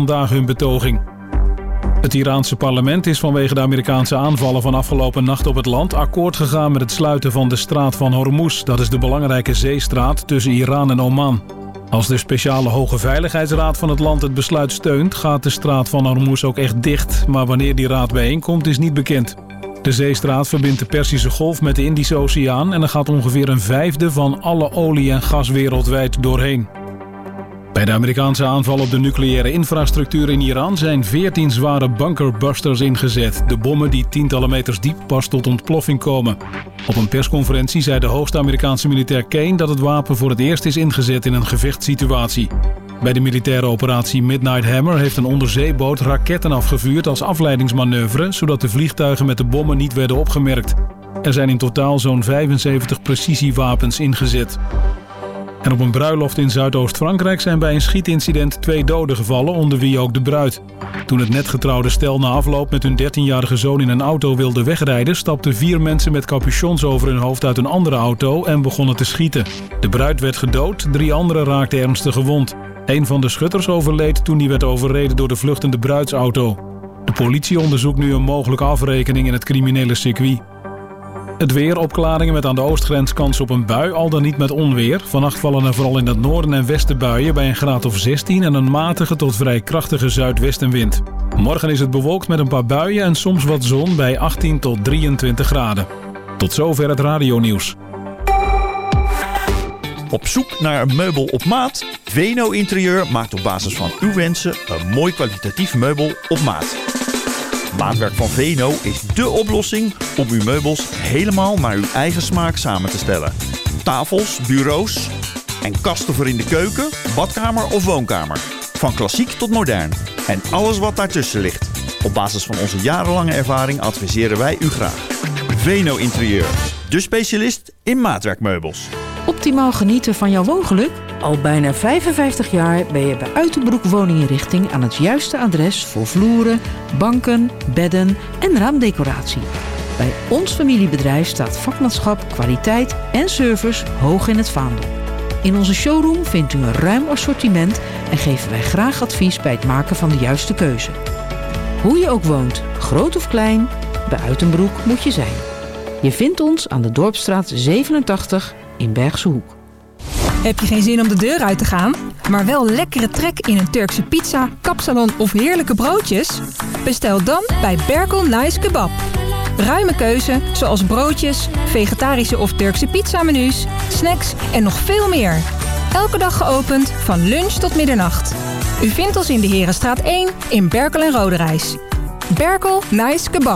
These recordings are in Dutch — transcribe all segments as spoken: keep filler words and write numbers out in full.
vandaag hun betoging. Het Iraanse parlement is vanwege de Amerikaanse aanvallen van afgelopen nacht op het land akkoord gegaan met het sluiten van de straat van Hormuz. Dat is de belangrijke zeestraat tussen Iran en Oman. Als de speciale Hoge Veiligheidsraad van het land het besluit steunt, gaat de straat van Hormuz ook echt dicht. Maar wanneer die raad bijeenkomt is niet bekend. De zeestraat verbindt de Perzische Golf met de Indische Oceaan en er gaat ongeveer een vijfde van alle olie en gas wereldwijd doorheen. Bij de Amerikaanse aanval op de nucleaire infrastructuur in Iran zijn veertien zware bunkerbusters ingezet. De bommen die tientallen meters diep pas tot ontploffing komen. Op een persconferentie zei de hoogste Amerikaanse militair Kane dat het wapen voor het eerst is ingezet in een gevechtssituatie. Bij de militaire operatie Midnight Hammer heeft een onderzeeboot raketten afgevuurd als afleidingsmanoeuvre, zodat de vliegtuigen met de bommen niet werden opgemerkt. Er zijn in totaal zo'n vijfenzeventig precisiewapens ingezet. En op een bruiloft in Zuidoost-Frankrijk zijn bij een schietincident twee doden gevallen, onder wie ook de bruid. Toen het net getrouwde stel na afloop met hun dertienjarige zoon in een auto wilde wegrijden, stapten vier mensen met capuchons over hun hoofd uit een andere auto en begonnen te schieten. De bruid werd gedood, drie anderen raakten ernstig gewond. Een van de schutters overleed toen hij werd overreden door de vluchtende bruidsauto. De politie onderzoekt nu een mogelijke afrekening in het criminele circuit. Het weer, opklaringen met aan de oostgrens kans op een bui, al dan niet met onweer. Vannacht vallen er vooral in het noorden en westen buien bij een graad of zestien en een matige tot vrij krachtige zuidwestenwind. Morgen is het bewolkt met een paar buien en soms wat zon bij achttien tot drieëntwintig graden. Tot zover het radionieuws. Op zoek naar een meubel op maat? Veno Interieur maakt op basis van uw wensen een mooi kwalitatief meubel op maat. Maatwerk van Veno is dé oplossing om uw meubels helemaal naar uw eigen smaak samen te stellen. Tafels, bureaus en kasten voor in de keuken, badkamer of woonkamer. Van klassiek tot modern en alles wat daartussen ligt. Op basis van onze jarenlange ervaring adviseren wij u graag. Veno Interieur, de specialist in maatwerkmeubels. Optimaal genieten van jouw woongeluk? Al bijna vijfenvijftig jaar ben je bij Uitenbroek Woninginrichting aan het juiste adres voor vloeren, banken, bedden en raamdecoratie. Bij ons familiebedrijf staat vakmanschap, kwaliteit en service hoog in het vaandel. In onze showroom vindt u een ruim assortiment en geven wij graag advies bij het maken van de juiste keuze. Hoe je ook woont, groot of klein, bij Uitenbroek moet je zijn. Je vindt ons aan de Dorpsstraat zevenentachtig in Bergse Hoek. Heb je geen zin om de deur uit te gaan, maar wel lekkere trek in een Turkse pizza, kapsalon of heerlijke broodjes? Bestel dan bij Berkel Nice Kebab. Ruime keuze zoals broodjes, vegetarische of Turkse pizzamenu's, snacks en nog veel meer. Elke dag geopend van lunch tot middernacht. U vindt ons in de Herenstraat één in Berkel en Roderijs. Berkel Nice Kebab.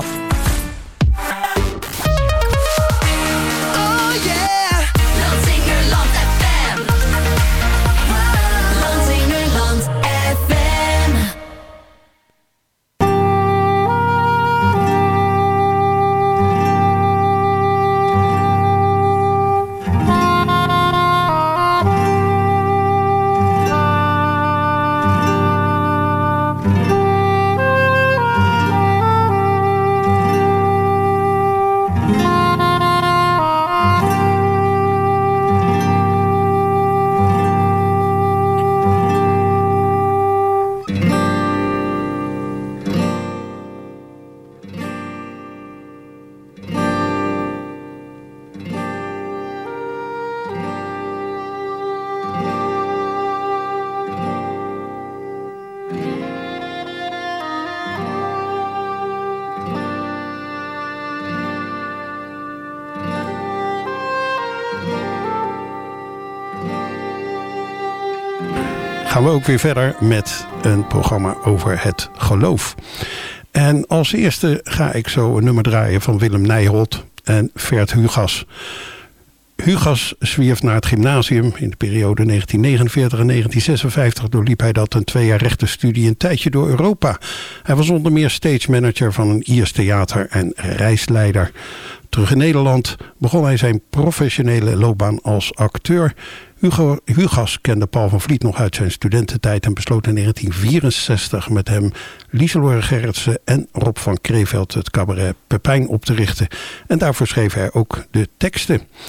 Gaan we ook weer verder met een programma over het geloof. En als eerste ga ik zo een nummer draaien van Willem Nijholt en Vert Hugas. Hugas zwierf naar het gymnasium. In de periode negentien negenenveertig en negentien zesenvijftig doorliep hij dat een twee jaar rechtenstudie een tijdje door Europa. Hij was onder meer stage manager van een Iers theater en reisleider. Terug in Nederland begon hij zijn professionele loopbaan als acteur. Hugo, Hugas kende Paul van Vliet nog uit zijn studententijd en besloot in negentien vierenzestig met hem Lieselore Gerritsen en Rob van Kreeveld het cabaret Pepijn op te richten. En daarvoor schreef hij ook de teksten.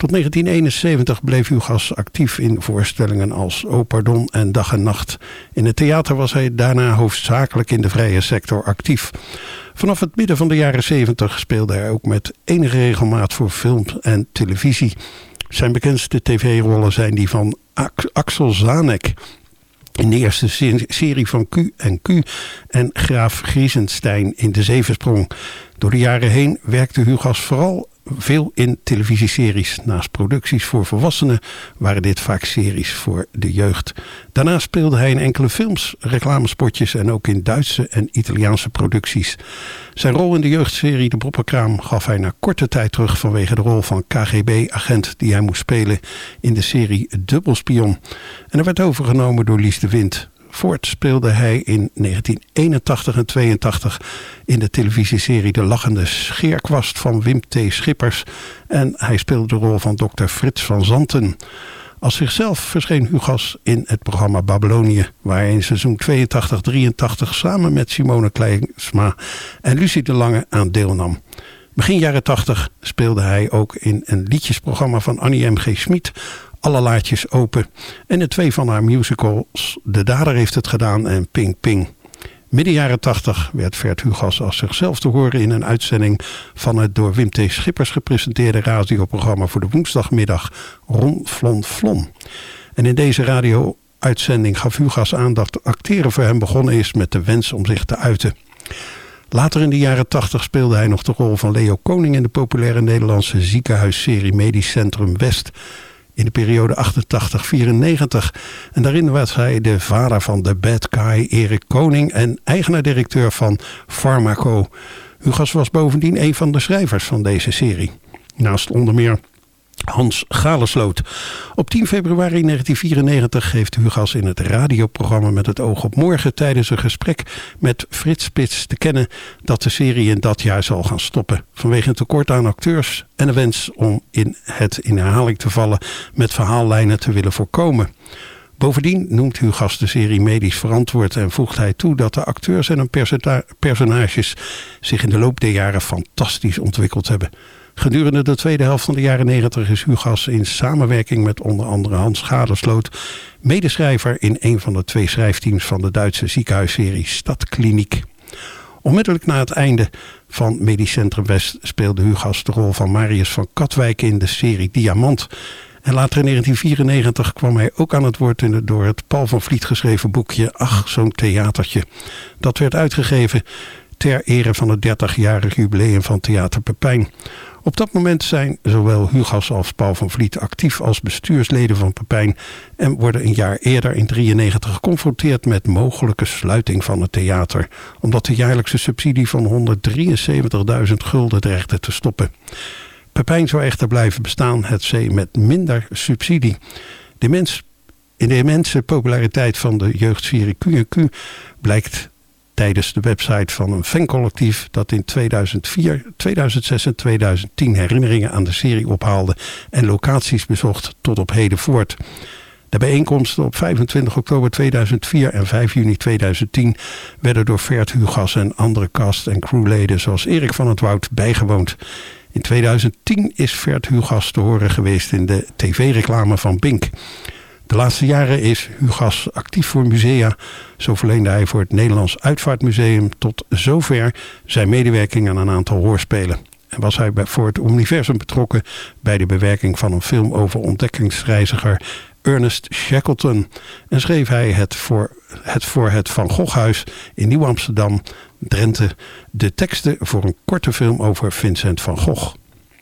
Tot negentien eenenzeventig bleef Hugas actief in voorstellingen als O Pardon en Dag en Nacht. In het theater was hij daarna hoofdzakelijk in de vrije sector actief. Vanaf het midden van de jaren zeventig speelde hij ook met enige regelmaat voor film en televisie. Zijn bekendste tv-rollen zijn die van Axel Zanek in de eerste serie van Q en Q en Graaf Griezenstein in De Zevensprong. Door de jaren heen werkte Hugas vooral veel in televisieseries. Naast producties voor volwassenen waren dit vaak series voor de jeugd. Daarna speelde hij in enkele films, reclamespotjes en ook in Duitse en Italiaanse producties. Zijn rol in de jeugdserie De Bopperkraam gaf hij na korte tijd terug vanwege de rol van K G B-agent die hij moest spelen in de serie Dubbelspion. En hij werd overgenomen door Lies de Wind. Voort speelde hij in negentien eenentachtig en tweeëntachtig in de televisieserie De Lachende Scheerkwast van Wim T. Schippers. En hij speelde de rol van dokter Frits van Zanten. Als zichzelf verscheen Hugas in het programma Babylonië, waar hij in seizoen tweeëntachtig drieëntachtig samen met Simone Kleinsma en Lucie de Lange aan deelnam. Begin jaren tachtig speelde hij ook in een liedjesprogramma van Annie M G Schmid, Alle Laadjes Open, en de twee van haar musicals De Dader heeft het gedaan en Ping Ping. Midden jaren tachtig werd Vert Hugas als zichzelf te horen in een uitzending van het door Wim T. Schippers gepresenteerde radioprogramma voor de woensdagmiddag Ron Flon Flon. En in deze radio-uitzending gaf Hugas aan dat acteren voor hem begonnen is met de wens om zich te uiten. Later in de jaren tachtig speelde hij nog de rol van Leo Koning in de populaire Nederlandse ziekenhuisserie Medisch Centrum West in de periode achtentachtig tot vierennegentig. En daarin was hij de vader van de bad guy Erik Koning en eigenaar-directeur van Pharmaco. Hugas was bovendien een van de schrijvers van deze serie. Naast onder meer Hans Galesloot. Op tien februari negentien vierennegentig geeft Hugas in het radioprogramma Met het oog op morgen tijdens een gesprek met Frits Spits te kennen dat de serie in dat jaar zal gaan stoppen. Vanwege een tekort aan acteurs en de wens om in het in herhaling te vallen met verhaallijnen te willen voorkomen. Bovendien noemt Hugas de serie medisch verantwoord en voegt hij toe dat de acteurs en hun personages zich in de loop der jaren fantastisch ontwikkeld hebben. Gedurende de tweede helft van de jaren negentig is Hugas in samenwerking met onder andere Hans Galesloot medeschrijver in een van de twee schrijfteams van de Duitse ziekenhuisserie Stadkliniek. Onmiddellijk na het einde van Medisch Centrum West speelde Hugas de rol van Marius van Katwijk in de serie Diamant. En later in negentien vierennegentig kwam hij ook aan het woord in het door het Paul van Vliet geschreven boekje Ach, zo'n theatertje. Dat werd uitgegeven ter ere van het dertigjarig jubileum van Theater Pepijn. Op dat moment zijn zowel Hugas als Paul van Vliet actief als bestuursleden van Pepijn en worden een jaar eerder in drieënnegentig geconfronteerd met mogelijke sluiting van het theater, omdat de jaarlijkse subsidie van honderddrieënzeventigduizend gulden dreigde te stoppen. Pepijn zou echter blijven bestaan, hetzij met minder subsidie. De mens, in de immense populariteit van de jeugdserie Q en Q blijkt tijdens de website van een fancollectief dat in tweeduizend vier, tweeduizend zes en tweeduizend tien herinneringen aan de serie ophaalde en locaties bezocht tot op heden voort. De bijeenkomsten op vijfentwintig oktober tweeduizend vier en vijf juni tweeduizend tien werden door Vert Hugas en andere cast- en crewleden zoals Erik van het Woud bijgewoond. In tweeduizend tien is Vert Hugas te horen geweest in de tv-reclame van Bink. De laatste jaren is Hugas actief voor musea. Zo verleende hij voor het Nederlands Uitvaartmuseum tot zover zijn medewerking aan een aantal hoorspelen. En was hij voor het Universum betrokken bij de bewerking van een film over ontdekkingsreiziger Ernest Shackleton. En schreef hij het voor het, voor het Van Goghhuis in Nieuw-Amsterdam, Drenthe, de teksten voor een korte film over Vincent van Gogh.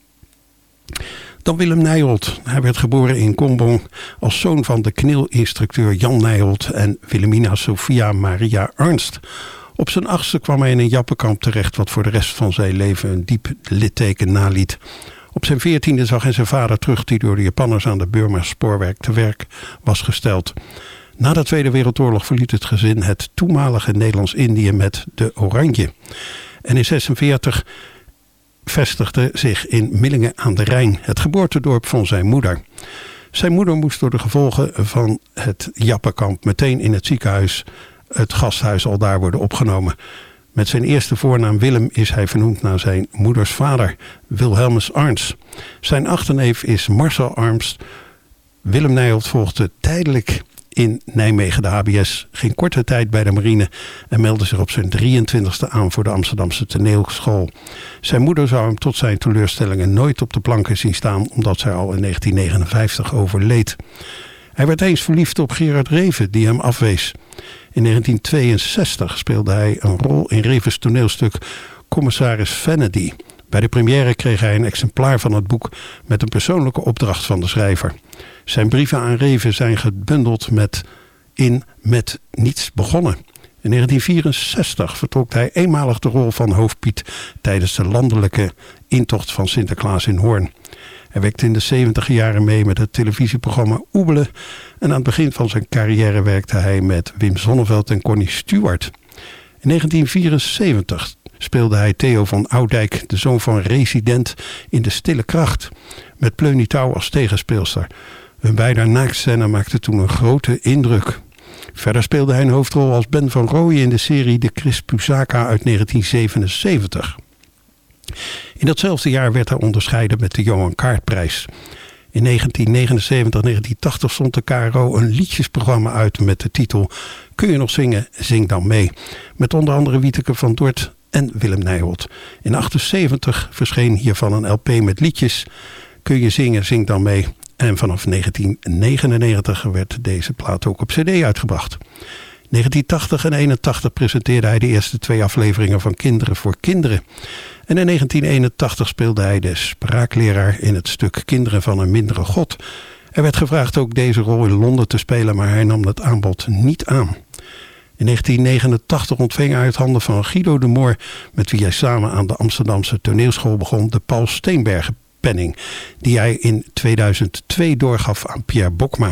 Dan Willem Nijholt. Hij werd geboren in Combon als zoon van de knilinstructeur Jan Nijholt en Wilhelmina Sophia Maria Ernst. Op zijn achtste kwam hij in een jappenkamp terecht wat voor de rest van zijn leven een diep litteken naliet. Op zijn veertiende zag hij zijn vader terug die door de Japanners aan de Burma spoorwerk te werk was gesteld. Na de Tweede Wereldoorlog verliet het gezin het toenmalige Nederlands-Indië met de Oranje. En in negentien zesenveertig vestigde zich in Millingen aan de Rijn, het geboortedorp van zijn moeder. Zijn moeder moest door de gevolgen van het jappenkamp meteen in het ziekenhuis, het gasthuis, al daar worden opgenomen. Met zijn eerste voornaam Willem is hij vernoemd naar zijn moeders vader, Wilhelmus Arnst. Zijn achterneef is Marcel Arnst. Willem Nijholt volgde tijdelijk in Nijmegen de H B S, ging korte tijd bij de marine en meldde zich op zijn drieëntwintigste aan voor de Amsterdamse toneelschool. Zijn moeder zou hem tot zijn teleurstellingen nooit op de planken zien staan, omdat zij al in negentien negenenvijftig overleed. Hij werd eens verliefd op Gerard Reven, die hem afwees. In negentien tweeënzestig speelde hij een rol in Revens toneelstuk Commissaris Vanity. Bij de première kreeg hij een exemplaar van het boek met een persoonlijke opdracht van de schrijver. Zijn brieven aan Reven zijn gebundeld met in Met Niets Begonnen. In negentien vierenzestig vertrok hij eenmalig de rol van hoofdpiet tijdens de landelijke intocht van Sinterklaas in Hoorn. Hij werkte in de zeventig jaren mee met het televisieprogramma Oebelen en aan het begin van zijn carrière werkte hij met Wim Sonneveld en Connie Stewart. In negentien vierenzeventig speelde hij Theo van Oudijk, de zoon van resident in De Stille Kracht, met Pleunie Touw als tegenspeelster. Hun beide naaktscène maakte toen een grote indruk. Verder speelde hij een hoofdrol als Ben van Rooyen in de serie De Chris Pusaka uit negentien zevenenzeventig. In datzelfde jaar werd hij onderscheiden met de Johan Kaartprijs. In negentien negenenzeventig negentien tachtig zond de K R O een liedjesprogramma uit met de titel Kun je nog zingen? Zing dan mee. Met onder andere Wieteke van Dort en Willem Nijholt. In achtenzeventig verscheen hiervan een L P met liedjes Kun je zingen? Zing dan mee. En vanaf negentien negenennegentig werd deze plaat ook op cd uitgebracht. negentien tachtig en eenentachtig presenteerde hij de eerste twee afleveringen van Kinderen voor Kinderen. En in negentien eenentachtig speelde hij de spraakleraar in het stuk Kinderen van een mindere God. Er werd gevraagd ook deze rol in Londen te spelen, maar hij nam het aanbod niet aan. In negentien negenentachtig ontving hij uit handen van Guido de Moor, met wie hij samen aan de Amsterdamse toneelschool begon, de Paul Steenbergen penning, die hij in tweeduizend twee doorgaf aan Pierre Bokma.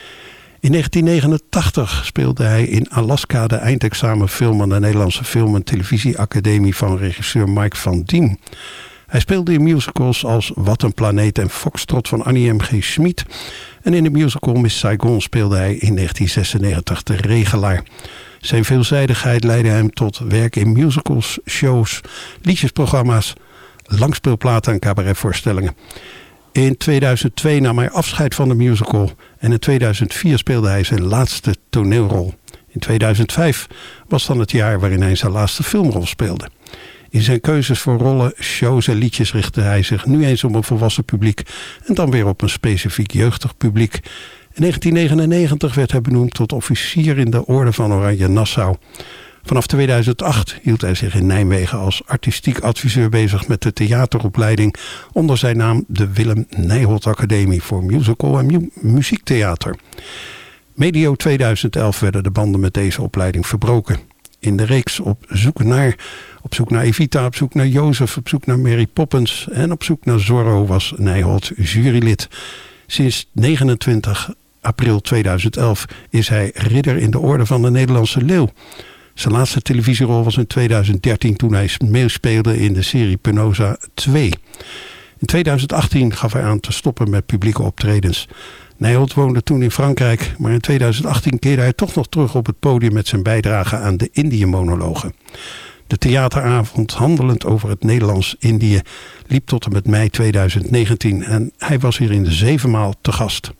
In negentien negenentachtig speelde hij in Alaska de eindexamenfilm aan de Nederlandse Film- en Televisieacademie van regisseur Mike van Dien. Hij speelde in musicals als Wat een planeet en Foxtrot van Annie M G Schmid. En in de musical Miss Saigon speelde hij in negentien zesennegentig de regelaar. Zijn veelzijdigheid leidde hem tot werk in musicals, shows, liedjesprogramma's, langspeelplaten en cabaretvoorstellingen. In tweeduizend twee nam hij afscheid van de musical en in tweeduizend vier speelde hij zijn laatste toneelrol. In tweeduizend vijf was dan het jaar waarin hij zijn laatste filmrol speelde. In zijn keuzes voor rollen, shows en liedjes richtte hij zich nu eens op een volwassen publiek en dan weer op een specifiek jeugdig publiek. In negentien negenennegentig werd hij benoemd tot officier in de Orde van Oranje Nassau. Vanaf tweeduizend acht hield hij zich in Nijmegen als artistiek adviseur bezig met de theateropleiding onder zijn naam de Willem Nijholt Academie voor Musical en mu- Muziektheater. Medio tweeduizend elf werden de banden met deze opleiding verbroken. In de reeks Op zoek naar, op zoek naar Evita, op zoek naar Jozef, op zoek naar Mary Poppins en op zoek naar Zorro was Nijholt jurylid. Sinds negenentwintig april tweeduizend elf is hij ridder in de Orde van de Nederlandse Leeuw. Zijn laatste televisierol was in tweeduizend dertien toen hij meespeelde in de serie Penosa twee. In tweeduizend achttien gaf hij aan te stoppen met publieke optredens. Nijholt woonde toen in Frankrijk, maar in tweeduizend achttien keerde hij toch nog terug op het podium met zijn bijdrage aan de Indië-monologen. De theateravond handelend over het Nederlands-Indië liep tot en met mei tweeduizend negentien en hij was hier in de zevenmaal te gast.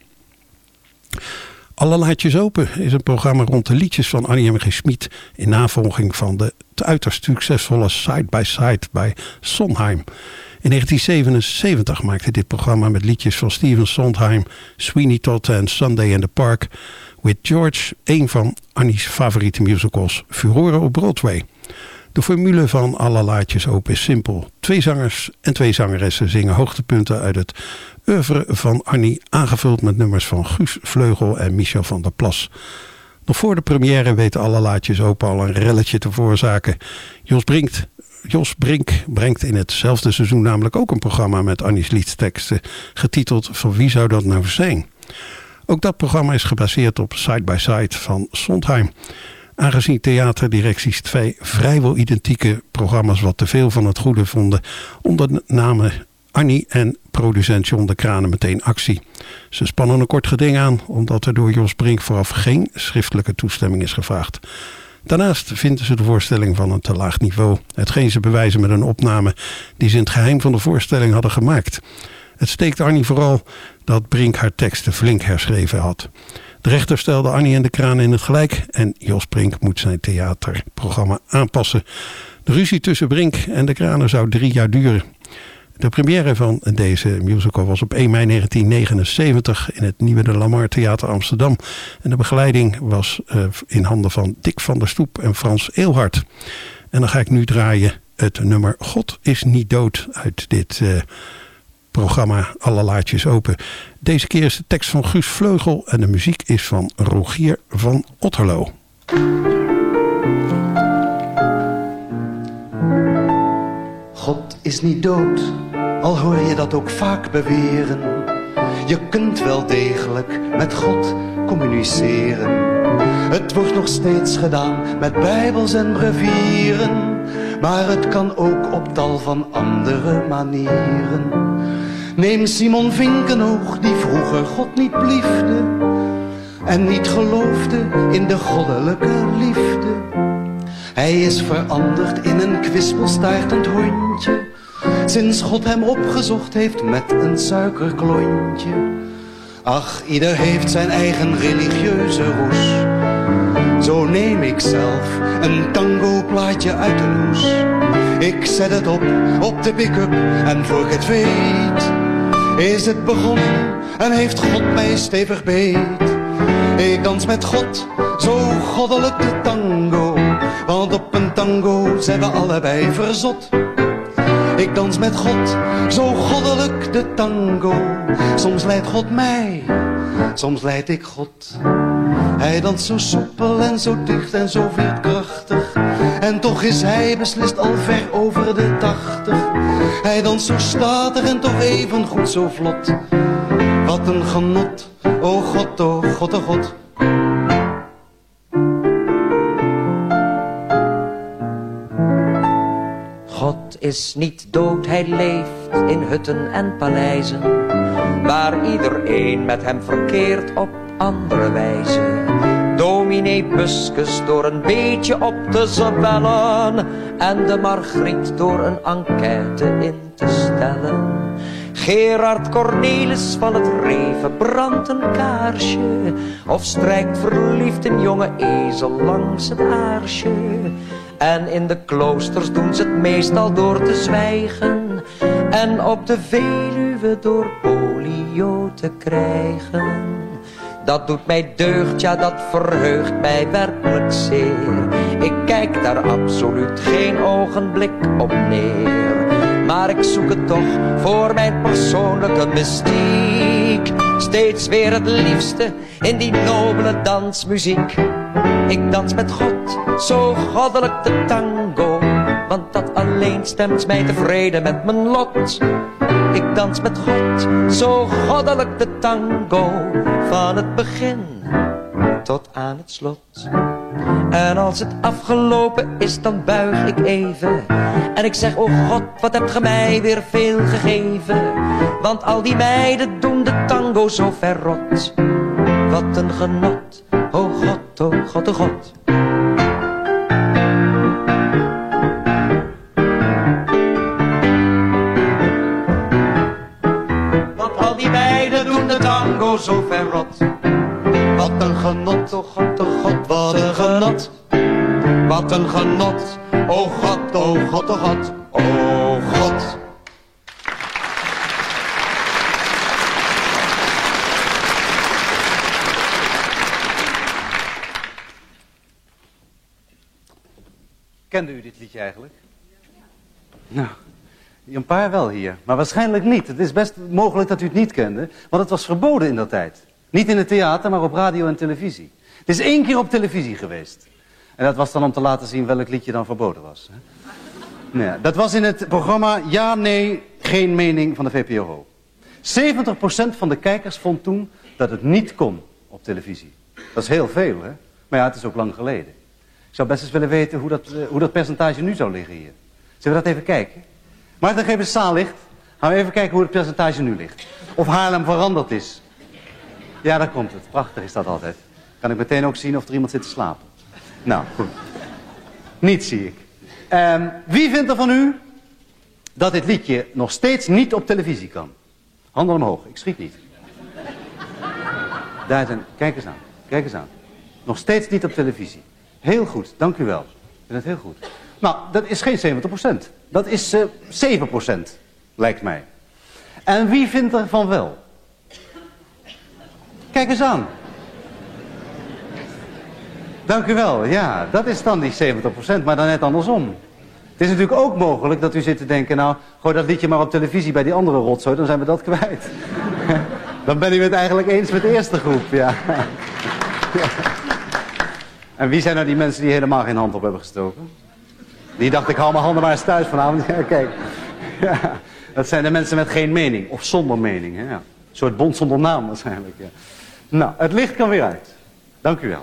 Alle Laatjes Open is een programma rond de liedjes van Annie M G Schmid in navolging van de uiterst succesvolle Side by Side bij Sondheim. In negentien zevenenzeventig maakte dit programma met liedjes van Stephen Sondheim, Sweeney Todd en Sunday in the Park with George een van Annie's favoriete musicals, furoren op Broadway. De formule van Alle Laatjes Open is simpel. Twee zangers en twee zangeressen zingen hoogtepunten uit het oeuvre van Annie, aangevuld met nummers van Guus Vleugel en Michel van der Plas. Nog voor de première weten Alle Laatjes Open al een relletje te veroorzaken. Jos Brink, Jos Brink brengt in hetzelfde seizoen namelijk ook een programma met Annie's liedteksten, getiteld Van wie zou dat nou zijn? Ook dat programma is gebaseerd op Side by Side van Sondheim. Aangezien theaterdirecties twee vrijwel identieke programma's wat te veel van het goede vonden, ondernamen Annie en producent John de Kranen meteen actie. Ze spannen een kort geding aan, omdat er door Jos Brink vooraf geen schriftelijke toestemming is gevraagd. Daarnaast vinden ze de voorstelling van een te laag niveau. Hetgeen ze bewijzen met een opname die ze in het geheim van de voorstelling hadden gemaakt. Het steekt Annie vooral dat Brink haar teksten flink herschreven had. De rechter stelde Annie en de Kranen in het gelijk en Jos Brink moet zijn theaterprogramma aanpassen. De ruzie tussen Brink en de Kranen zou drie jaar duren. De première van deze musical was op één mei negentien negenenzeventig in het Nieuwe de Lamar Theater Amsterdam. En de begeleiding was uh, in handen van Dick van der Stoep en Frans Eelhart. En dan ga ik nu draaien het nummer God is niet dood uit dit uh, programma Alle Laartjes Open. Deze keer is de tekst van Guus Vleugel en de muziek is van Rogier van Otterlo. God is niet dood, al hoor je dat ook vaak beweren. Je kunt wel degelijk met God communiceren. Het wordt nog steeds gedaan met bijbels en brevieren. Maar het kan ook op tal van andere manieren. Neem Simon Vinkenoog, die vroeger God niet bliefde en niet geloofde in de goddelijke liefde. Hij is veranderd in een kwispelstaartend hondje, sinds God hem opgezocht heeft met een suikerklontje. Ach, ieder heeft zijn eigen religieuze roes. Zo neem ik zelf een tango-plaatje uit de loes. Ik zet het op, op de pick-up en voor ik het weet is het begonnen en heeft God mij stevig beet. Ik dans met God, zo goddelijk de tango, want op een tango zijn we allebei verzot. Ik dans met God, zo goddelijk de tango. Soms leidt God mij, soms leid ik God. Hij danst zo soepel en zo dicht en zo veerkrachtig. En toch is hij beslist al ver over de tachtig. Hij danst zo statig en toch even goed zo vlot. Wat een genot, o God, o God, o God. God is niet dood, hij leeft in hutten en paleizen, waar iedereen met hem verkeert op andere wijze. Dominee Buskus door een beetje op te zwellen en de Margriet door een enquête in te stellen. Gerard Cornelis van het Reven brandt een kaarsje of strijkt verliefd een jonge ezel langs het aarsje. En in de kloosters doen ze het meestal door te zwijgen en op de Veluwe door polio te krijgen. Dat doet mij deugd, ja dat verheugt mij werkelijk zeer. Ik kijk daar absoluut geen ogenblik op neer. Maar ik zoek het toch voor mijn persoonlijke mystiek. Steeds weer het liefste in die nobele dansmuziek. Ik dans met God, zo goddelijk de tango, want dat alleen stemt mij tevreden met mijn lot. Ik dans met God, zo goddelijk de tango, van het begin tot aan het slot. En als het afgelopen is, dan buig ik even en ik zeg, oh God, wat hebt ge mij weer veel gegeven. Want al die meiden doen de tango zo verrot. Wat een genot, oh God, oh God, oh God. Want al die meiden doen de tango zo verrot. Wat een genot, oh God, oh God, wat een genot. Wat een genot, oh God, oh God, oh God, oh God. Kende u dit liedje eigenlijk? Nou, een paar wel hier, maar waarschijnlijk niet. Het is best mogelijk dat u het niet kende, want het was verboden in dat tijd. Niet in het theater, maar op radio en televisie. Het is één keer op televisie geweest. En dat was dan om te laten zien welk liedje dan verboden was. Hè? Nou ja, dat was in het programma Ja, Nee, Geen Mening van de V P R O. zeventig procent van de kijkers vond toen dat het niet kon op televisie. Dat is heel veel, hè? Maar ja, het is ook lang geleden. Ik zou best eens willen weten hoe dat, uh, hoe dat percentage nu zou liggen hier. Zullen we dat even kijken? Maarten, geef eens zaallicht. Gaan we even kijken hoe het percentage nu ligt. Of Haarlem veranderd is. Ja, daar komt het. Prachtig is dat altijd. Kan ik meteen ook zien of er iemand zit te slapen. Nou, goed. Niet, zie ik. Um, wie vindt er van u dat dit liedje nog steeds niet op televisie kan? Handen omhoog, ik schiet niet. Daar zijn, kijk eens aan, kijk eens aan. Nog steeds niet op televisie. Heel goed, dank u wel. Ik vind het heel goed. Nou, dat is geen zeventig procent. Dat is uh, zeven procent, lijkt mij. En wie vindt er van wel? Kijk eens aan. Dank u wel, ja, dat is dan die zeventig procent, maar dan net andersom. Het is natuurlijk ook mogelijk dat u zit te denken, nou, gooi dat liedje maar op televisie bij die andere rotzooi, dan zijn we dat kwijt. Dan ben u het eigenlijk eens met de eerste groep, ja. Ja. En wie zijn nou die mensen die helemaal geen hand op hebben gestoken? Die dachten, ik haal mijn handen maar eens thuis vanavond. Ja, kijk, ja, dat zijn de mensen met geen mening, of zonder mening. Hè? Ja. Een soort bond zonder naam waarschijnlijk. Ja. Nou, het licht kan weer uit. Dank u wel.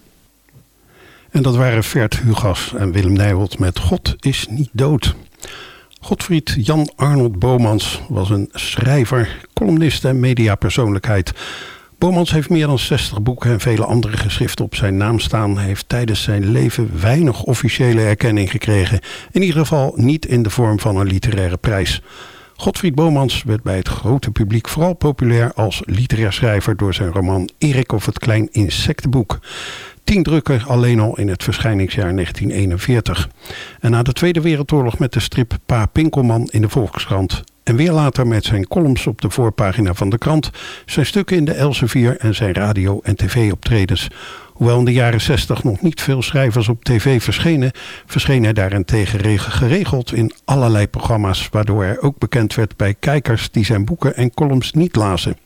En dat waren Vert Hugas en Willem Nijholt met God is niet dood. Godfried Jan Arnold Bomans was een schrijver, columnist en mediapersoonlijkheid. Bomans heeft meer dan zestig boeken en vele andere geschriften op zijn naam staan. Hij heeft tijdens zijn leven weinig officiële erkenning gekregen. In ieder geval niet in de vorm van een literaire prijs. Godfried Bomans werd bij het grote publiek vooral populair als literair schrijver door zijn roman Erik of het Klein Insectenboek. Tien drukken alleen al in het verschijningsjaar negentien eenenveertig. En na de Tweede Wereldoorlog met de strip Pa Pinkelman in de Volkskrant. En weer later met zijn columns op de voorpagina van de krant, zijn stukken in de Elsevier en zijn radio- en tv-optredens. Hoewel in de jaren zestig nog niet veel schrijvers op tv verschenen, verscheen hij daarentegen geregeld in allerlei programma's, waardoor hij ook bekend werd bij kijkers die zijn boeken en columns niet lazen.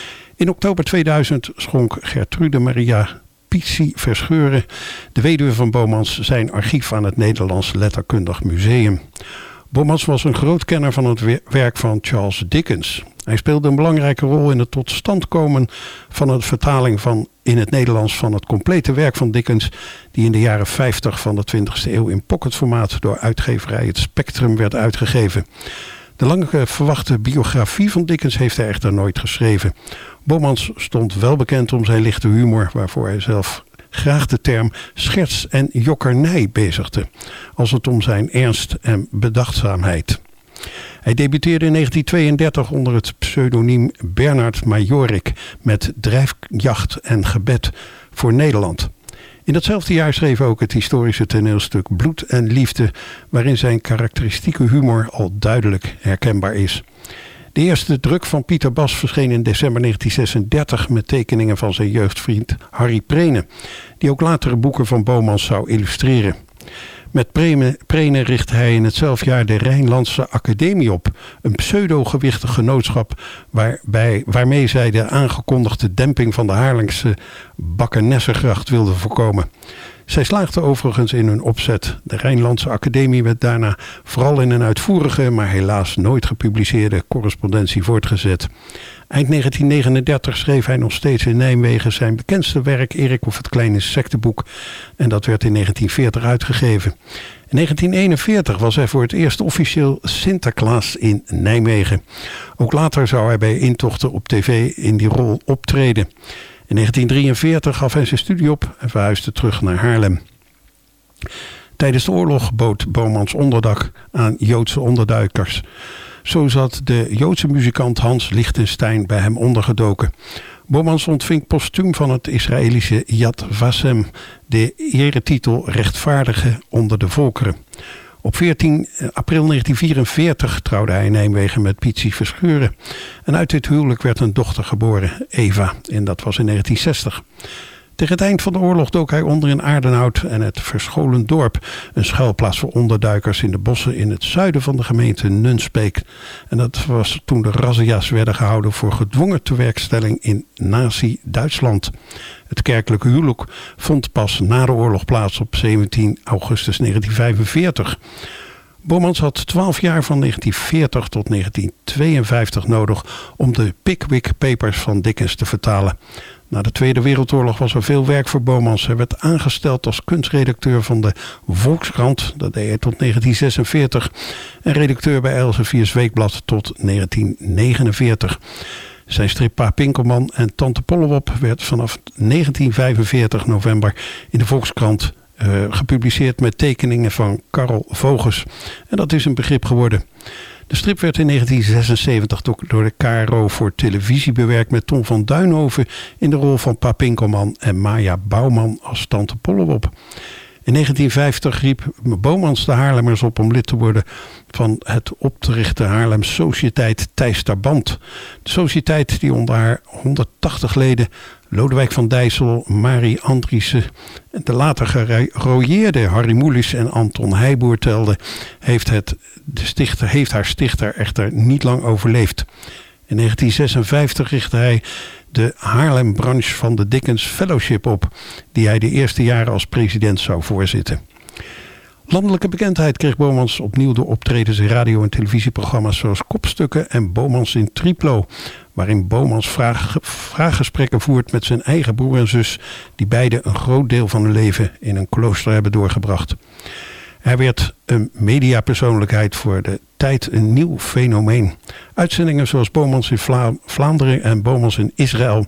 In oktober tweeduizend schonk Gertrude Maria Pietsie Verscheuren, de weduwe van Bomans, zijn archief aan het Nederlands Letterkundig Museum. Bomans was een groot kenner van het werk van Charles Dickens. Hij speelde een belangrijke rol in het tot stand komen van de vertaling van in het Nederlands van het complete werk van Dickens, die in de jaren vijftig van de twintigste eeuw in pocketformaat door uitgeverij Het Spectrum werd uitgegeven. De lang verwachte biografie van Dickens heeft hij echter nooit geschreven. Bomans stond wel bekend om zijn lichte humor, waarvoor hij zelf graag de term scherts en jokkernij bezigde, als het om zijn ernst en bedachtzaamheid. Hij debuteerde in negentien tweeëndertig onder het pseudoniem Bernard Majorik met Drijfjacht en Gebed voor Nederland. In datzelfde jaar schreef hij ook het historische toneelstuk Bloed en Liefde, waarin zijn karakteristieke humor al duidelijk herkenbaar is. De eerste druk van Pieter Bas verscheen in december negentien zesendertig met tekeningen van zijn jeugdvriend Harry Prene, die ook latere boeken van Bomans zou illustreren. Met Prene richt hij in hetzelfde jaar de Rijnlandse Academie op, een pseudo-gewichtig genootschap waarbij, waarmee zij de aangekondigde demping van de Haarlemse Bakkenessengracht wilden voorkomen. Zij slaagden overigens in hun opzet. De Rijnlandse Academie werd daarna vooral in een uitvoerige, maar helaas nooit gepubliceerde correspondentie voortgezet. Eind negentien negenendertig schreef hij nog steeds in Nijmegen zijn bekendste werk Erik of het Klein Insectenboek. En dat werd in negentien veertig uitgegeven. In negentien eenenveertig was hij voor het eerst officieel Sinterklaas in Nijmegen. Ook later zou hij bij intochten op tv in die rol optreden. In negentien drieënveertig gaf hij zijn studie op en verhuisde terug naar Haarlem. Tijdens de oorlog bood Bomans onderdak aan Joodse onderduikers. Zo zat de Joodse muzikant Hans Lichtenstein bij hem ondergedoken. Bomans ontving postuum van het Israëlische Yad Vashem de eretitel Rechtvaardige onder de volkeren. Op veertien april negentien vierenveertig trouwde hij in Nijmegen met Pietsie Verscheuren. En uit dit huwelijk werd een dochter geboren, Eva, en dat was in negentien zestig. Tegen het eind van de oorlog dook hij onder in Aardenhout en het Verscholen Dorp, een schuilplaats voor onderduikers in de bossen in het zuiden van de gemeente Nunspeek. En dat was toen de razzia's werden gehouden voor gedwongen tewerkstelling in Nazi-Duitsland. Het kerkelijke huwelijk vond pas na de oorlog plaats op zeventien augustus negentien vijfenveertig. Bomans had twaalf jaar van negentien veertig tot negentien tweeënvijftig nodig om de Pickwick Papers van Dickens te vertalen. Na de Tweede Wereldoorlog was er veel werk voor Bomans. Hij werd aangesteld als kunstredacteur van de Volkskrant, dat deed hij tot negentien zesenveertig, en redacteur bij Elsevier's Weekblad tot negentien negenenveertig. Zijn strip Pa Pinkelman en Tante Pollewop werd vanaf negentien vijfenveertig november in de Volkskrant Uh, gepubliceerd met tekeningen van Karel Vogels. En dat is een begrip geworden. De strip werd in negentien zesenzeventig door de K R O voor televisie bewerkt met Tom van Duinhoven in de rol van Pa Pinkelman en Maya Bouwman als Tante Pollewop. In negentien vijftig riep Bomans de Haarlemmers op om lid te worden van het op te richten Haarlem Sociëteit Teisterband. De sociëteit die onder haar honderdtachtig leden Lodewijk van Dijssel, Marie Andriessen, de later gerooieerde Harry Moelis en Anton Heijboer telde, heeft, het, de stichter, heeft haar stichter echter niet lang overleefd. In negentien zesenvijftig richtte hij de Haarlem-branche van de Dickens Fellowship op, die hij de eerste jaren als president zou voorzitten. Landelijke bekendheid kreeg Bomans opnieuw door optredens in radio- en televisieprogramma's zoals Kopstukken en Bomans in Triplo, waarin Bomans vraag, vraaggesprekken voert met zijn eigen broer en zus, die beide een groot deel van hun leven in een klooster hebben doorgebracht. Hij werd een mediapersoonlijkheid voor de tijd een nieuw fenomeen. Uitzendingen zoals Bomans in Vla- Vlaanderen en Bomans in Israël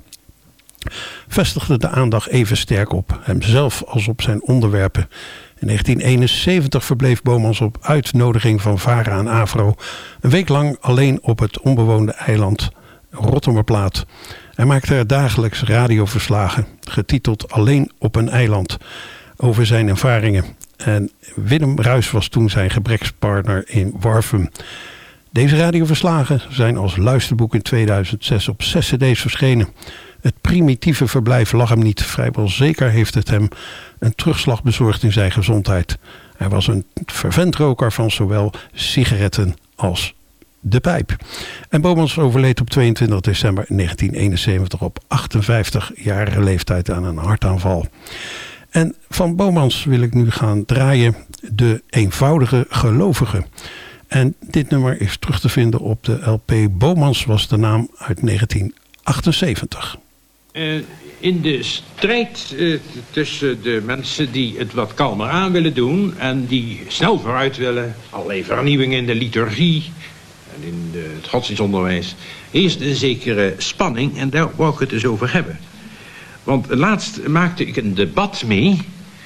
vestigden de aandacht even sterk op hemzelf als op zijn onderwerpen. In negentien eenenzeventig verbleef Bomans op uitnodiging van VARA en AVRO een week lang alleen op het onbewoonde eiland Rottumerplaat. Hij maakte er dagelijks radioverslagen, getiteld Alleen op een eiland, over zijn ervaringen. En Willem Ruijs was toen zijn gesprekspartner in Warfum. Deze radioverslagen zijn als luisterboek in tweeduizend zes op zes cd's verschenen. Het primitieve verblijf lag hem niet. Vrijwel zeker heeft het hem een terugslag bezorgd in zijn gezondheid. Hij was een fervent roker van zowel sigaretten als de pijp. En Bomans overleed op tweeëntwintig december negentien eenenzeventig op achtenvijftigjarige leeftijd aan een hartaanval. En van Bomans wil ik nu gaan draaien De Eenvoudige Gelovige. En dit nummer is terug te vinden op de L P Bomans was de naam uit negentien achtenzeventig. Uh, in de strijd uh, tussen de mensen die het wat kalmer aan willen doen en die snel vooruit willen, allerlei vernieuwingen in de liturgie en in de, het godsdienstonderwijs, is een zekere spanning en daar wou ik het dus over hebben. Want laatst maakte ik een debat mee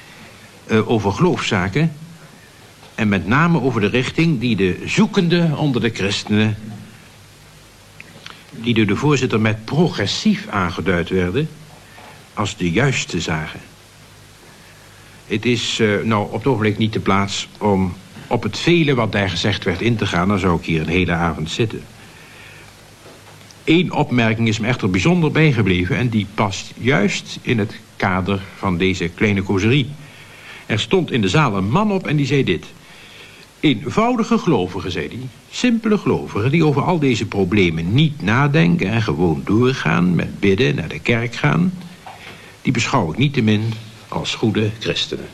uh, over geloofszaken en met name over de richting die de zoekenden onder de christenen, die door de voorzitter met progressief aangeduid werden, als de juiste zagen. Het is uh, nou op het ogenblik niet de plaats om op het vele wat daar gezegd werd in te gaan. Dan zou ik hier een hele avond zitten. Eén opmerking is me echter bijzonder bijgebleven en die past juist in het kader van deze kleine causerie. Er stond in de zaal een man op en die zei dit. Eenvoudige gelovigen, zei hij, simpele gelovigen die over al deze problemen niet nadenken en gewoon doorgaan met bidden, naar de kerk gaan, die beschouw ik niettemin als goede christenen.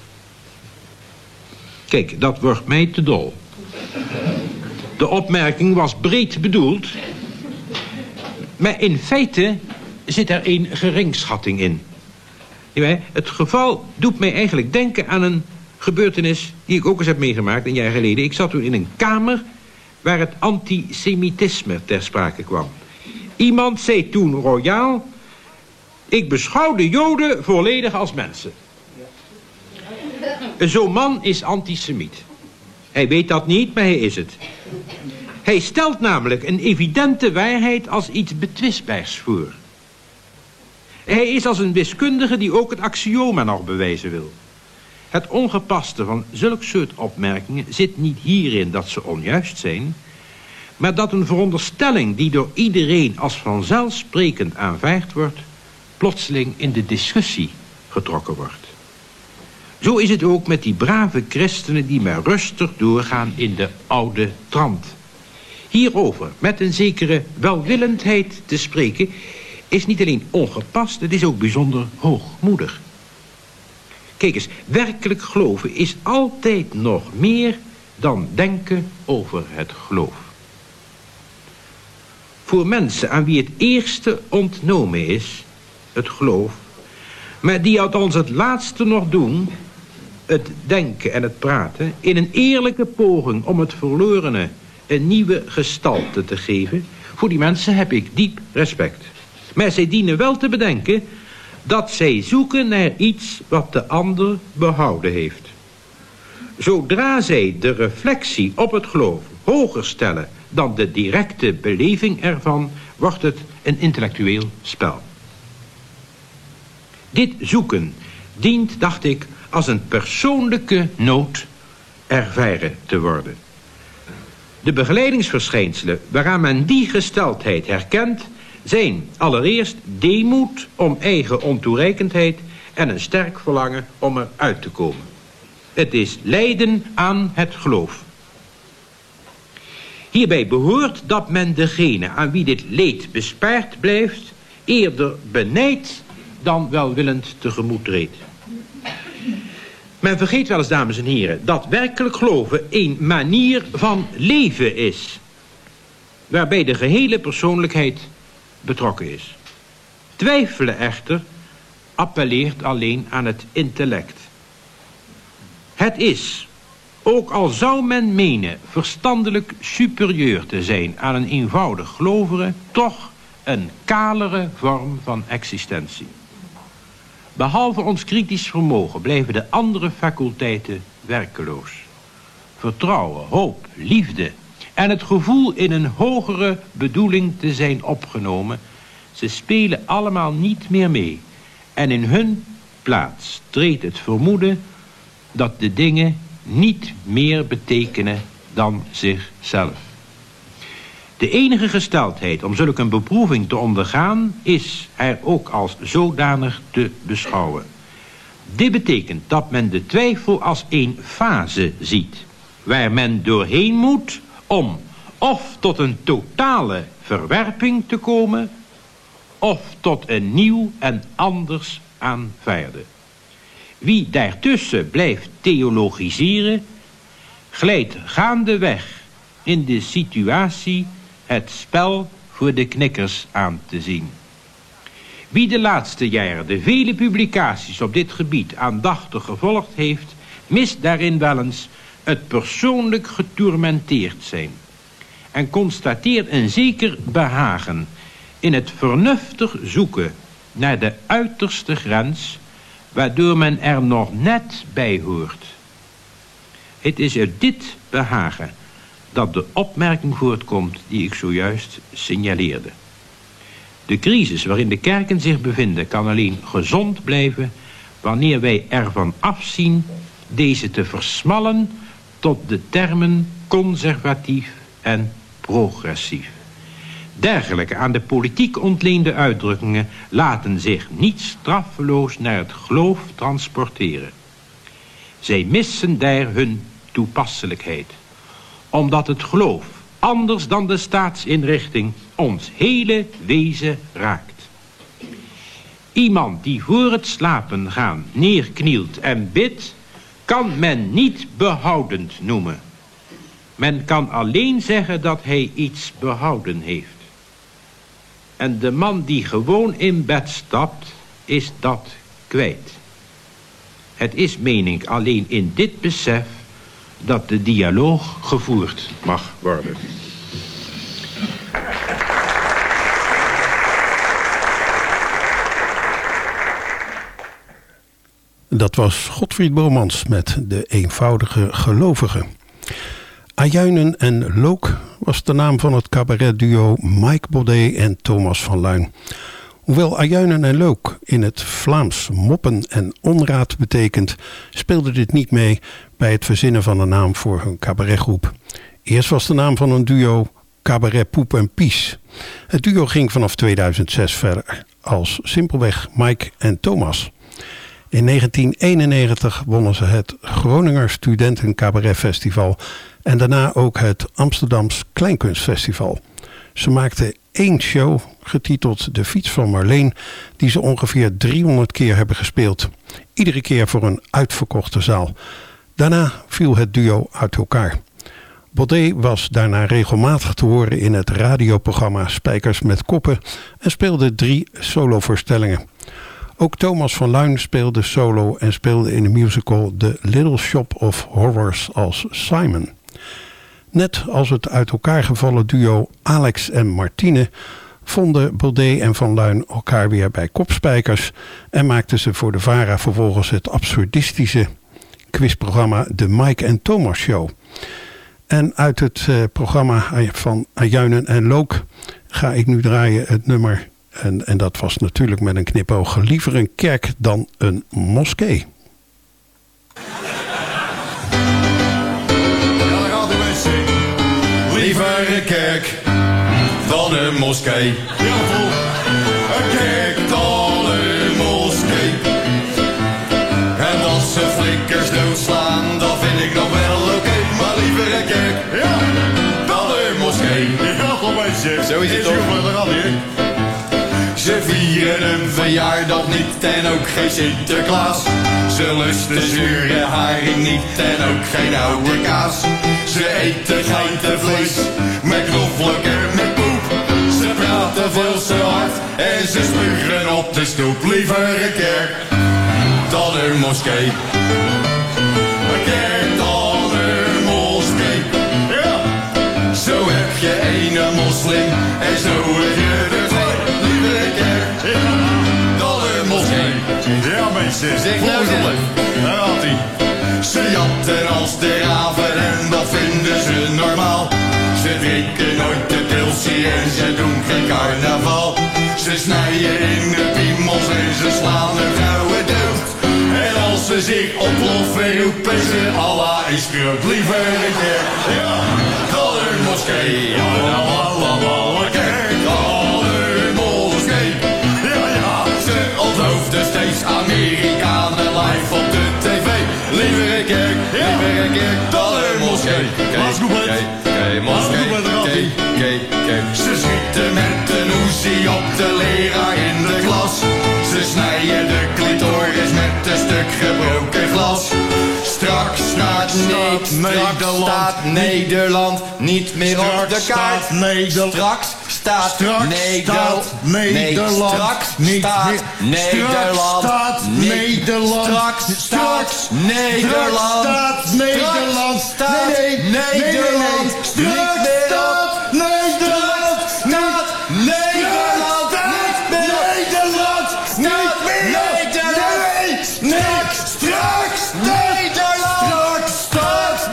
Kijk, dat wordt mij te dol. De opmerking was breed bedoeld, maar in feite zit er een geringschatting in. Het geval doet mij eigenlijk denken aan een gebeurtenis die ik ook eens heb meegemaakt een jaar geleden. Ik zat toen in een kamer waar het antisemitisme ter sprake kwam. Iemand zei toen royaal, ik beschouw de Joden volledig als mensen. Zo'n man is antisemiet. Hij weet dat niet, maar hij is het. Hij stelt namelijk een evidente waarheid als iets betwistbaars voor. Hij is als een wiskundige die ook het axioma nog bewijzen wil. Het ongepaste van zulk soort opmerkingen zit niet hierin dat ze onjuist zijn, maar dat een veronderstelling die door iedereen als vanzelfsprekend aanvaard wordt, plotseling in de discussie getrokken wordt. Zo is het ook met die brave christenen die maar rustig doorgaan in de oude trant. Hierover met een zekere welwillendheid te spreken is niet alleen ongepast, het is ook bijzonder hoogmoedig. Kijk eens, werkelijk geloven is altijd nog meer dan denken over het geloof. Voor mensen aan wie het eerste ontnomen is, het geloof, maar die althans het laatste nog doen, het denken en het praten, in een eerlijke poging om het verlorene een nieuwe gestalte te geven, voor die mensen heb ik diep respect. Maar zij dienen wel te bedenken dat zij zoeken naar iets wat de ander behouden heeft. Zodra zij de reflectie op het geloof hoger stellen dan de directe beleving ervan, wordt het een intellectueel spel. Dit zoeken dient, dacht ik, als een persoonlijke nood ervaren te worden. De begeleidingsverschijnselen waaraan men die gesteldheid herkent, zijn allereerst deemoed om eigen ontoereikendheid en een sterk verlangen om eruit te komen. Het is lijden aan het geloof. Hierbij behoort dat men degene aan wie dit leed bespaard blijft eerder benijdt dan welwillend tegemoet treedt. Men vergeet wel eens, dames en heren, dat werkelijk geloven een manier van leven is, waarbij de gehele persoonlijkheid betrokken is. Twijfelen echter appelleert alleen aan het intellect. Het is, ook al zou men menen verstandelijk superieur te zijn aan een eenvoudig gelovige, toch een kalere vorm van existentie. Behalve ons kritisch vermogen blijven de andere faculteiten werkeloos. Vertrouwen, hoop, liefde en het gevoel in een hogere bedoeling te zijn opgenomen, ze spelen allemaal niet meer mee. En in hun plaats treedt het vermoeden dat de dingen niet meer betekenen dan zichzelf. De enige gesteldheid om zulk een beproeving te ondergaan is er ook als zodanig te beschouwen. Dit betekent dat men de twijfel als een fase ziet, waar men doorheen moet om of tot een totale verwerping te komen, of tot een nieuw en anders aanvaarden. Wie daartussen blijft theologiseren, glijdt gaandeweg in de situatie het spel voor de knikkers aan te zien. Wie de laatste jaren de vele publicaties op dit gebied aandachtig gevolgd heeft, mist daarin wel eens het persoonlijk getourmenteerd zijn en constateert een zeker behagen in het vernuftig zoeken naar de uiterste grens, waardoor men er nog net bij hoort. Het is uit dit behagen dat de opmerking voortkomt die ik zojuist signaleerde. De crisis waarin de kerken zich bevinden kan alleen gezond blijven wanneer wij ervan afzien deze te versmallen tot de termen conservatief en progressief. Dergelijke aan de politiek ontleende uitdrukkingen laten zich niet straffeloos naar het geloof transporteren. Zij missen daar hun toepasselijkheid, omdat het geloof, anders dan de staatsinrichting, ons hele wezen raakt. Iemand die voor het slapen gaan neerknielt en bidt, kan men niet behoudend noemen. Men kan alleen zeggen dat hij iets behouden heeft. En de man die gewoon in bed stapt, is dat kwijt. Het is, meen ik, alleen in dit besef dat de dialoog gevoerd mag worden. Dat was Godfried Bomans met De Eenvoudige Gelovige. Ajuinen en Look was de naam van het cabaretduo Mike Baudet en Thomas van Luijn. Hoewel Ajuinen en Look in het Vlaams moppen en onraad betekent, speelde dit niet mee bij het verzinnen van een naam voor hun cabaretgroep. Eerst was de naam van een duo Cabaret Poep en Pies. Het duo ging vanaf tweeduizend zes verder als simpelweg Mike en Thomas. In negentien eenennegentig wonnen ze het Groninger Studenten Cabaret Festival en daarna ook het Amsterdams Kleinkunstfestival. Ze maakten één show, getiteld De Fiets van Marleen, die ze ongeveer driehonderd keer hebben gespeeld. Iedere keer voor een uitverkochte zaal. Daarna viel het duo uit elkaar. Baudet was daarna regelmatig te horen in het radioprogramma Spijkers met Koppen en speelde drie solovoorstellingen. Ook Thomas van Luijn speelde solo en speelde in de musical The Little Shop of Horrors als Simon. Net als het uit elkaar gevallen duo Alex en Martine vonden Baudet en Van Luijn elkaar weer bij Kopspijkers en maakten ze voor de VARA vervolgens het absurdistische quizprogramma De Mike en Thomas Show. En uit het uh, programma van Ajuinen en Look ga ik nu draaien het nummer, en, en dat was natuurlijk met een knipoog, liever een kerk dan een moskee. Liever een kerk dan een moskee. Een kerk dan een moskee. En als ze flikkers doodslaan, dat vind ik nog wel oké. Okay. Maar liever een kerk ja. dan een moskee. Ja, kom maar zeg. Zo is het toch. Ze vieren een verjaardag niet en ook geen Sinterklaas. Ze lusten zure haring niet en ook geen oude kaas. Ze eten geitenvlees met knoflook en met poep. Ze praten veel te hard en ze spugen op de stoep. Liever een kerk dan een moskee. Een kerk dan een moskee. Ja. Zo heb je ene moslim en zo heb je er twee. Liever een kerk dan een moskee. Ja mensen, zeg nou zelf. Daar had hij. Ze jatten als de raven en dat vinden ze normaal. Ze drinken nooit de pilsie en ze doen geen carnaval. Ze snijden in de piemels en ze slaan een vrouwen dood. En als ze zich ontploffen roepen ze Allah is groot. Liever een kerk ja, dan een moskee. Ja, allemaal een kerk dan een moskee. Ja, ja, ze onthoofden steeds Amerikanen live op de tv. Liever een kerk, liever een kerk dan een moskee. Kijk, kijk, moskee, kijk, kijk, kijk. Ze schieten met een Uzi op de leraar in de klas. Ze snijden de clitoris met een stuk gebroken glas. Straks staat Nederland, staat Nederland niet meer op de kaart. Straks staat Nederland, Nederland, straks staat Nederland, Nederland, straks staat Nederland, staat Nederland, staat Nederland, straks staat Nederland, staat Nederland, Nederland, niet meer, straks, straks Nederland, straks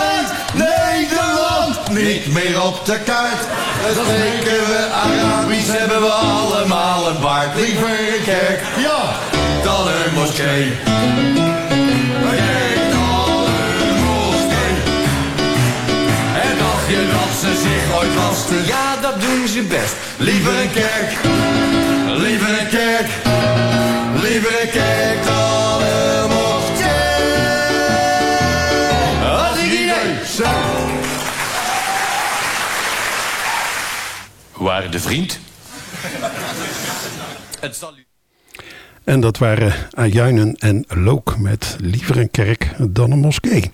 Nederland, niet meer op de kaart. Dat spreken we Arabisch, hebben we allemaal een baard. Liever een kerk, ja, dan een moskee. Een kerk dan een moskee. En dacht je dat ze zich ooit lasten? Ja, dat doen ze best. Liever een kerk, liever een kerk, liever een kerk dan een moskee. Had ik idee, zo. Waarde vriend. Het zal u... En dat waren Ajuinen en Look met liever een kerk dan een moskee.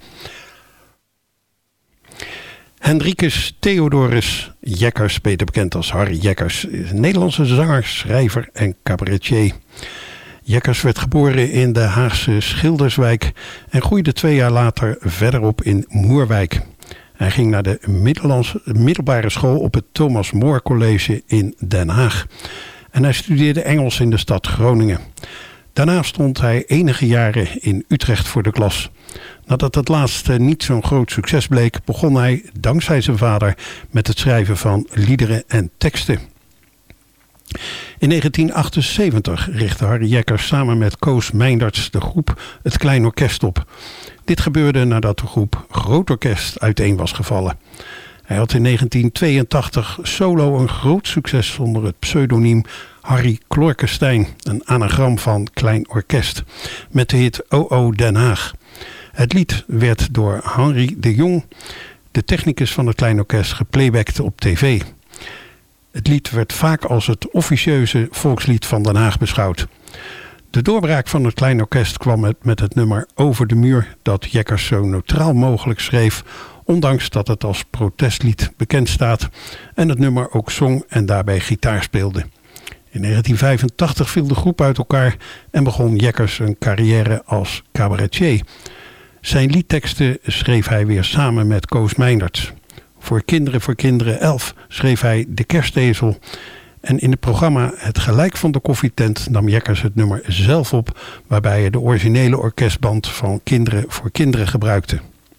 Hendrikus Theodorus Jekkers, beter bekend als Harry Jekkers, is een Nederlandse zanger, schrijver en cabaretier. Jekkers werd geboren in de Haagse Schilderswijk en groeide twee jaar later verder op in Moerwijk. Hij ging naar de middelbare school op het Thomas More College in Den Haag. En hij studeerde Engels in de stad Groningen. Daarna stond hij enige jaren in Utrecht voor de klas. Nadat het laatste niet zo'n groot succes bleek, begon hij, dankzij zijn vader, met het schrijven van liederen en teksten. In negentien achtenzeventig richtte Harry Jekkers samen met Koos Meinderts de groep Het Klein Orkest op. Dit gebeurde nadat de groep Groot Orkest uiteen was gevallen. Hij had in negentien tweeëntachtig solo een groot succes onder het pseudoniem Harry Klorkenstein, een anagram van Klein Orkest, met de hit O O Den Haag. Het lied werd door Henry de Jong, de technicus van het Klein Orkest, geplaybacked op tv. Het lied werd vaak als het officieuze volkslied van Den Haag beschouwd. De doorbraak van het Klein Orkest kwam met, met het nummer Over de Muur, dat Jekkers zo neutraal mogelijk schreef, ondanks dat het als protestlied bekend staat en het nummer ook zong en daarbij gitaar speelde. In negentien vijfentachtig viel de groep uit elkaar en begon Jekkers een carrière als cabaretier. Zijn liedteksten schreef hij weer samen met Koos Meinderts. Voor Kinderen voor Kinderen elf schreef hij De Kerstezel En in het programma Het Gelijk van de Koffietent nam Jekkers het nummer zelf op, waarbij hij de originele orkestband van Kinderen voor Kinderen gebruikte.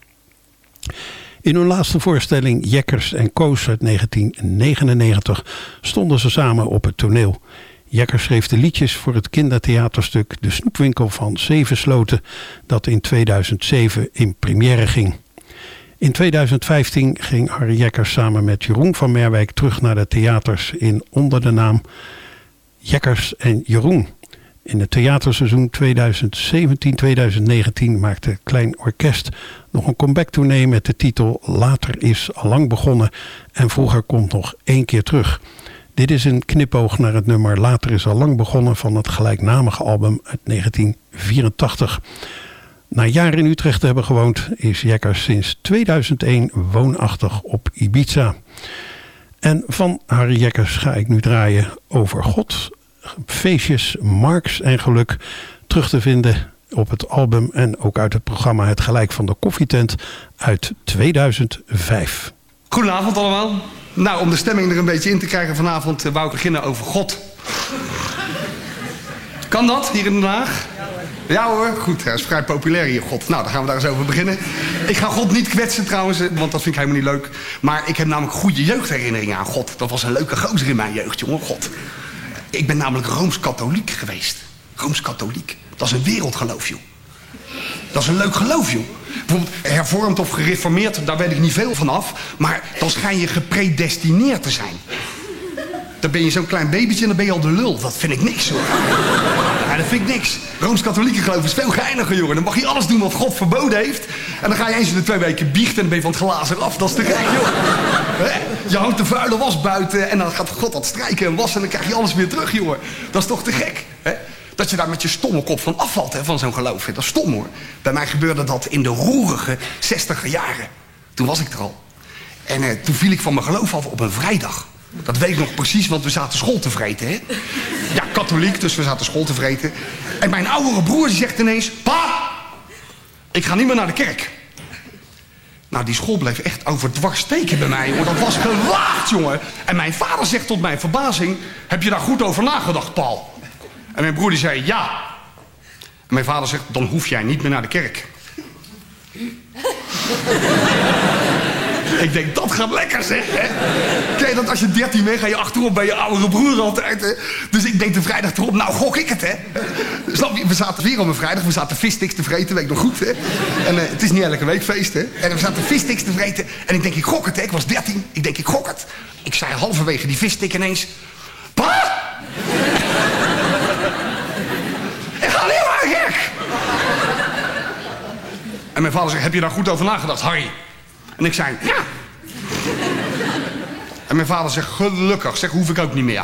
In hun laatste voorstelling Jekkers en Koos uit negentien negenennegentig stonden ze samen op het toneel. Jekkers schreef de liedjes voor het kindertheaterstuk De Snoepwinkel van Zevensloten, dat in tweeduizend zeven in première ging. In tweeduizend vijftien ging Harry Jekkers samen met Jeroen van Merwijk terug naar de theaters in onder de naam Jekkers en Jeroen. In het theaterseizoen tweeduizend zeventien tweeduizend negentien maakte Klein Orkest nog een comeback-tournee met de titel Later is allang begonnen en Vroeger komt nog één keer terug. Dit is een knipoog naar het nummer Later is allang begonnen van het gelijknamige album uit negentien vierentachtig. Na jaren in Utrecht te hebben gewoond is Jekkers sinds tweeduizend één woonachtig op Ibiza. En van Harry Jekkers ga ik nu draaien over God, feestjes, marks en geluk, terug te vinden op het album en ook uit het programma Het Gelijk van de Koffietent uit tweeduizend vijf. Goedenavond allemaal. Nou, om de stemming er een beetje in te krijgen vanavond uh, wou ik beginnen over God. Kan dat hier in Den Haag? Ja hoor, goed. Hij is vrij populair hier, God. Nou, dan gaan we daar eens over beginnen. Ik ga God niet kwetsen trouwens, want dat vind ik helemaal niet leuk. Maar ik heb namelijk goede jeugdherinneringen aan God. Dat was een leuke gozer in mijn jeugd, jongen, God. Ik ben namelijk Rooms-Katholiek geweest. Rooms-Katholiek. Dat is een wereldgeloof, joh. Dat is een leuk geloof, joh. Bijvoorbeeld hervormd of gereformeerd, daar weet ik niet veel van af. Maar dan schijn je gepredestineerd te zijn. Dan ben je zo'n klein babytje en dan ben je al de lul. Dat vind ik niks, hoor. Ja, dat vind ik niks. Rooms-Katholieke geloof is veel geiniger, jongen. Dan mag je alles doen wat God verboden heeft. En dan ga je eens in de twee weken biechten en dan ben je van het glazen af. Dat is te gek, joh. Je hangt de vuile was buiten en dan gaat God dat strijken en wassen en dan krijg je alles weer terug, jongen. Dat is toch te gek, hè? Dat je daar met je stomme kop van afvalt, hè, van zo'n geloof. Dat is stom, hoor. Bij mij gebeurde dat in de roerige zestiger jaren. Toen was ik er al. En eh, toen viel ik van mijn geloof af op een vrijdag. Dat weet ik nog precies, want we zaten school te vreten, hè. Ja, katholiek, dus we zaten school te vreten. En mijn oudere broer die zegt ineens: Pa, ik ga niet meer naar de kerk. Nou, die school bleef echt overdwars steken bij mij, jongen. Dat was gewaagd, jongen. En mijn vader zegt tot mijn verbazing: heb je daar goed over nagedacht, Paul? En mijn broer die zei ja. En mijn vader zegt: dan hoef jij niet meer naar de kerk. Ik denk, dat gaat lekker, zeg, hè. Kijk, dat als je dertien bent, ga je achterop bij je oudere broer altijd, hè. Dus ik denk de vrijdag erop, nou gok ik het, hè. Snap je, we zaten weer op een vrijdag, we zaten vissticks te vreten, weet ik nog goed, hè. En uh, het is niet elke week feest, hè. En we zaten vissticks te vreten en ik denk, ik gok het, hè. Ik was dertien, ik denk, ik gok het. Ik zei halverwege die visstick ineens: Pa! Ik ga niet naar de kerk! En mijn vader zegt: heb je daar goed over nagedacht, Harry? En ik zei: ja. En mijn vader zegt: gelukkig, zeg, hoef ik ook niet meer.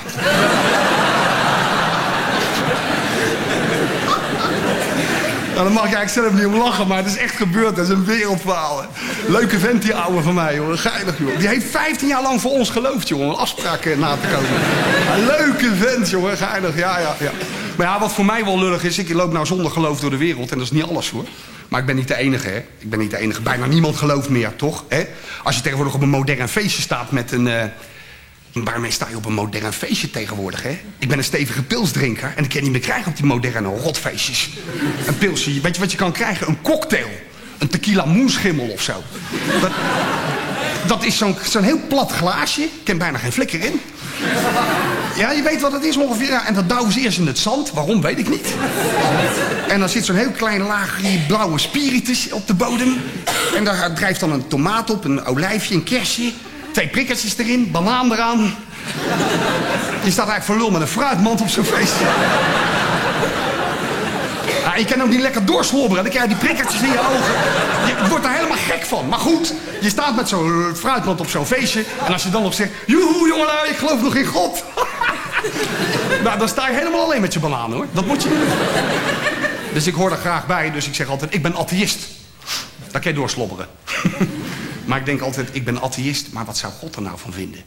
Nou, dan mag ik eigenlijk zelf niet om lachen, maar het is echt gebeurd. Dat is een wereldverhaal. Leuke vent, die ouwe van mij, hoor. Geinig, joh. Die heeft vijftien jaar lang voor ons geloofd, jongen. Een afspraak na te komen. Ja, leuke vent, jongen. Geinig, ja, ja, ja. Maar ja, wat voor mij wel lullig is, ik loop nou zonder geloof door de wereld. En dat is niet alles, hoor. Maar ik ben niet de enige, hè. Ik ben niet de enige. Bijna niemand gelooft meer, toch? Hè? Als je tegenwoordig op een modern feestje staat met een... Uh... Waarmee sta je op een modern feestje tegenwoordig, hè? Ik ben een stevige pilsdrinker en ik kan niet meer krijgen op die moderne rotfeestjes. Een pilsje, weet je wat je kan krijgen? Een cocktail. Een tequila moenschimmel of zo. Dat, dat is zo'n zo'n heel plat glaasje. Ik ken bijna geen flikker in. Ja, je weet wat het is ongeveer. Ja, en dat douwen ze eerst in het zand. Waarom, weet ik niet. En dan zit zo'n heel klein laagje blauwe spiritus op de bodem. En daar drijft dan een tomaat op, een olijfje, een kersje. Twee prikkertjes erin, banaan eraan. Je staat eigenlijk voor lul met een fruitmand op zo'n feestje. Ja, je kan ook niet lekker doorslobberen. Dan krijg je die prikkertjes in je ogen. Je wordt er helemaal gek van. Maar goed, je staat met zo'n fruitmand op zo'n feestje. En als je dan nog zegt: joehoe jongelui, ik geloof nog in God. Nou, dan sta je helemaal alleen met je banaan, hoor. Dat moet je niet doen. Dus ik hoor er graag bij. Dus ik zeg altijd: ik ben atheïst. Daar kan je doorslobberen. Maar ik denk altijd: ik ben atheïst, maar wat zou God er nou van vinden?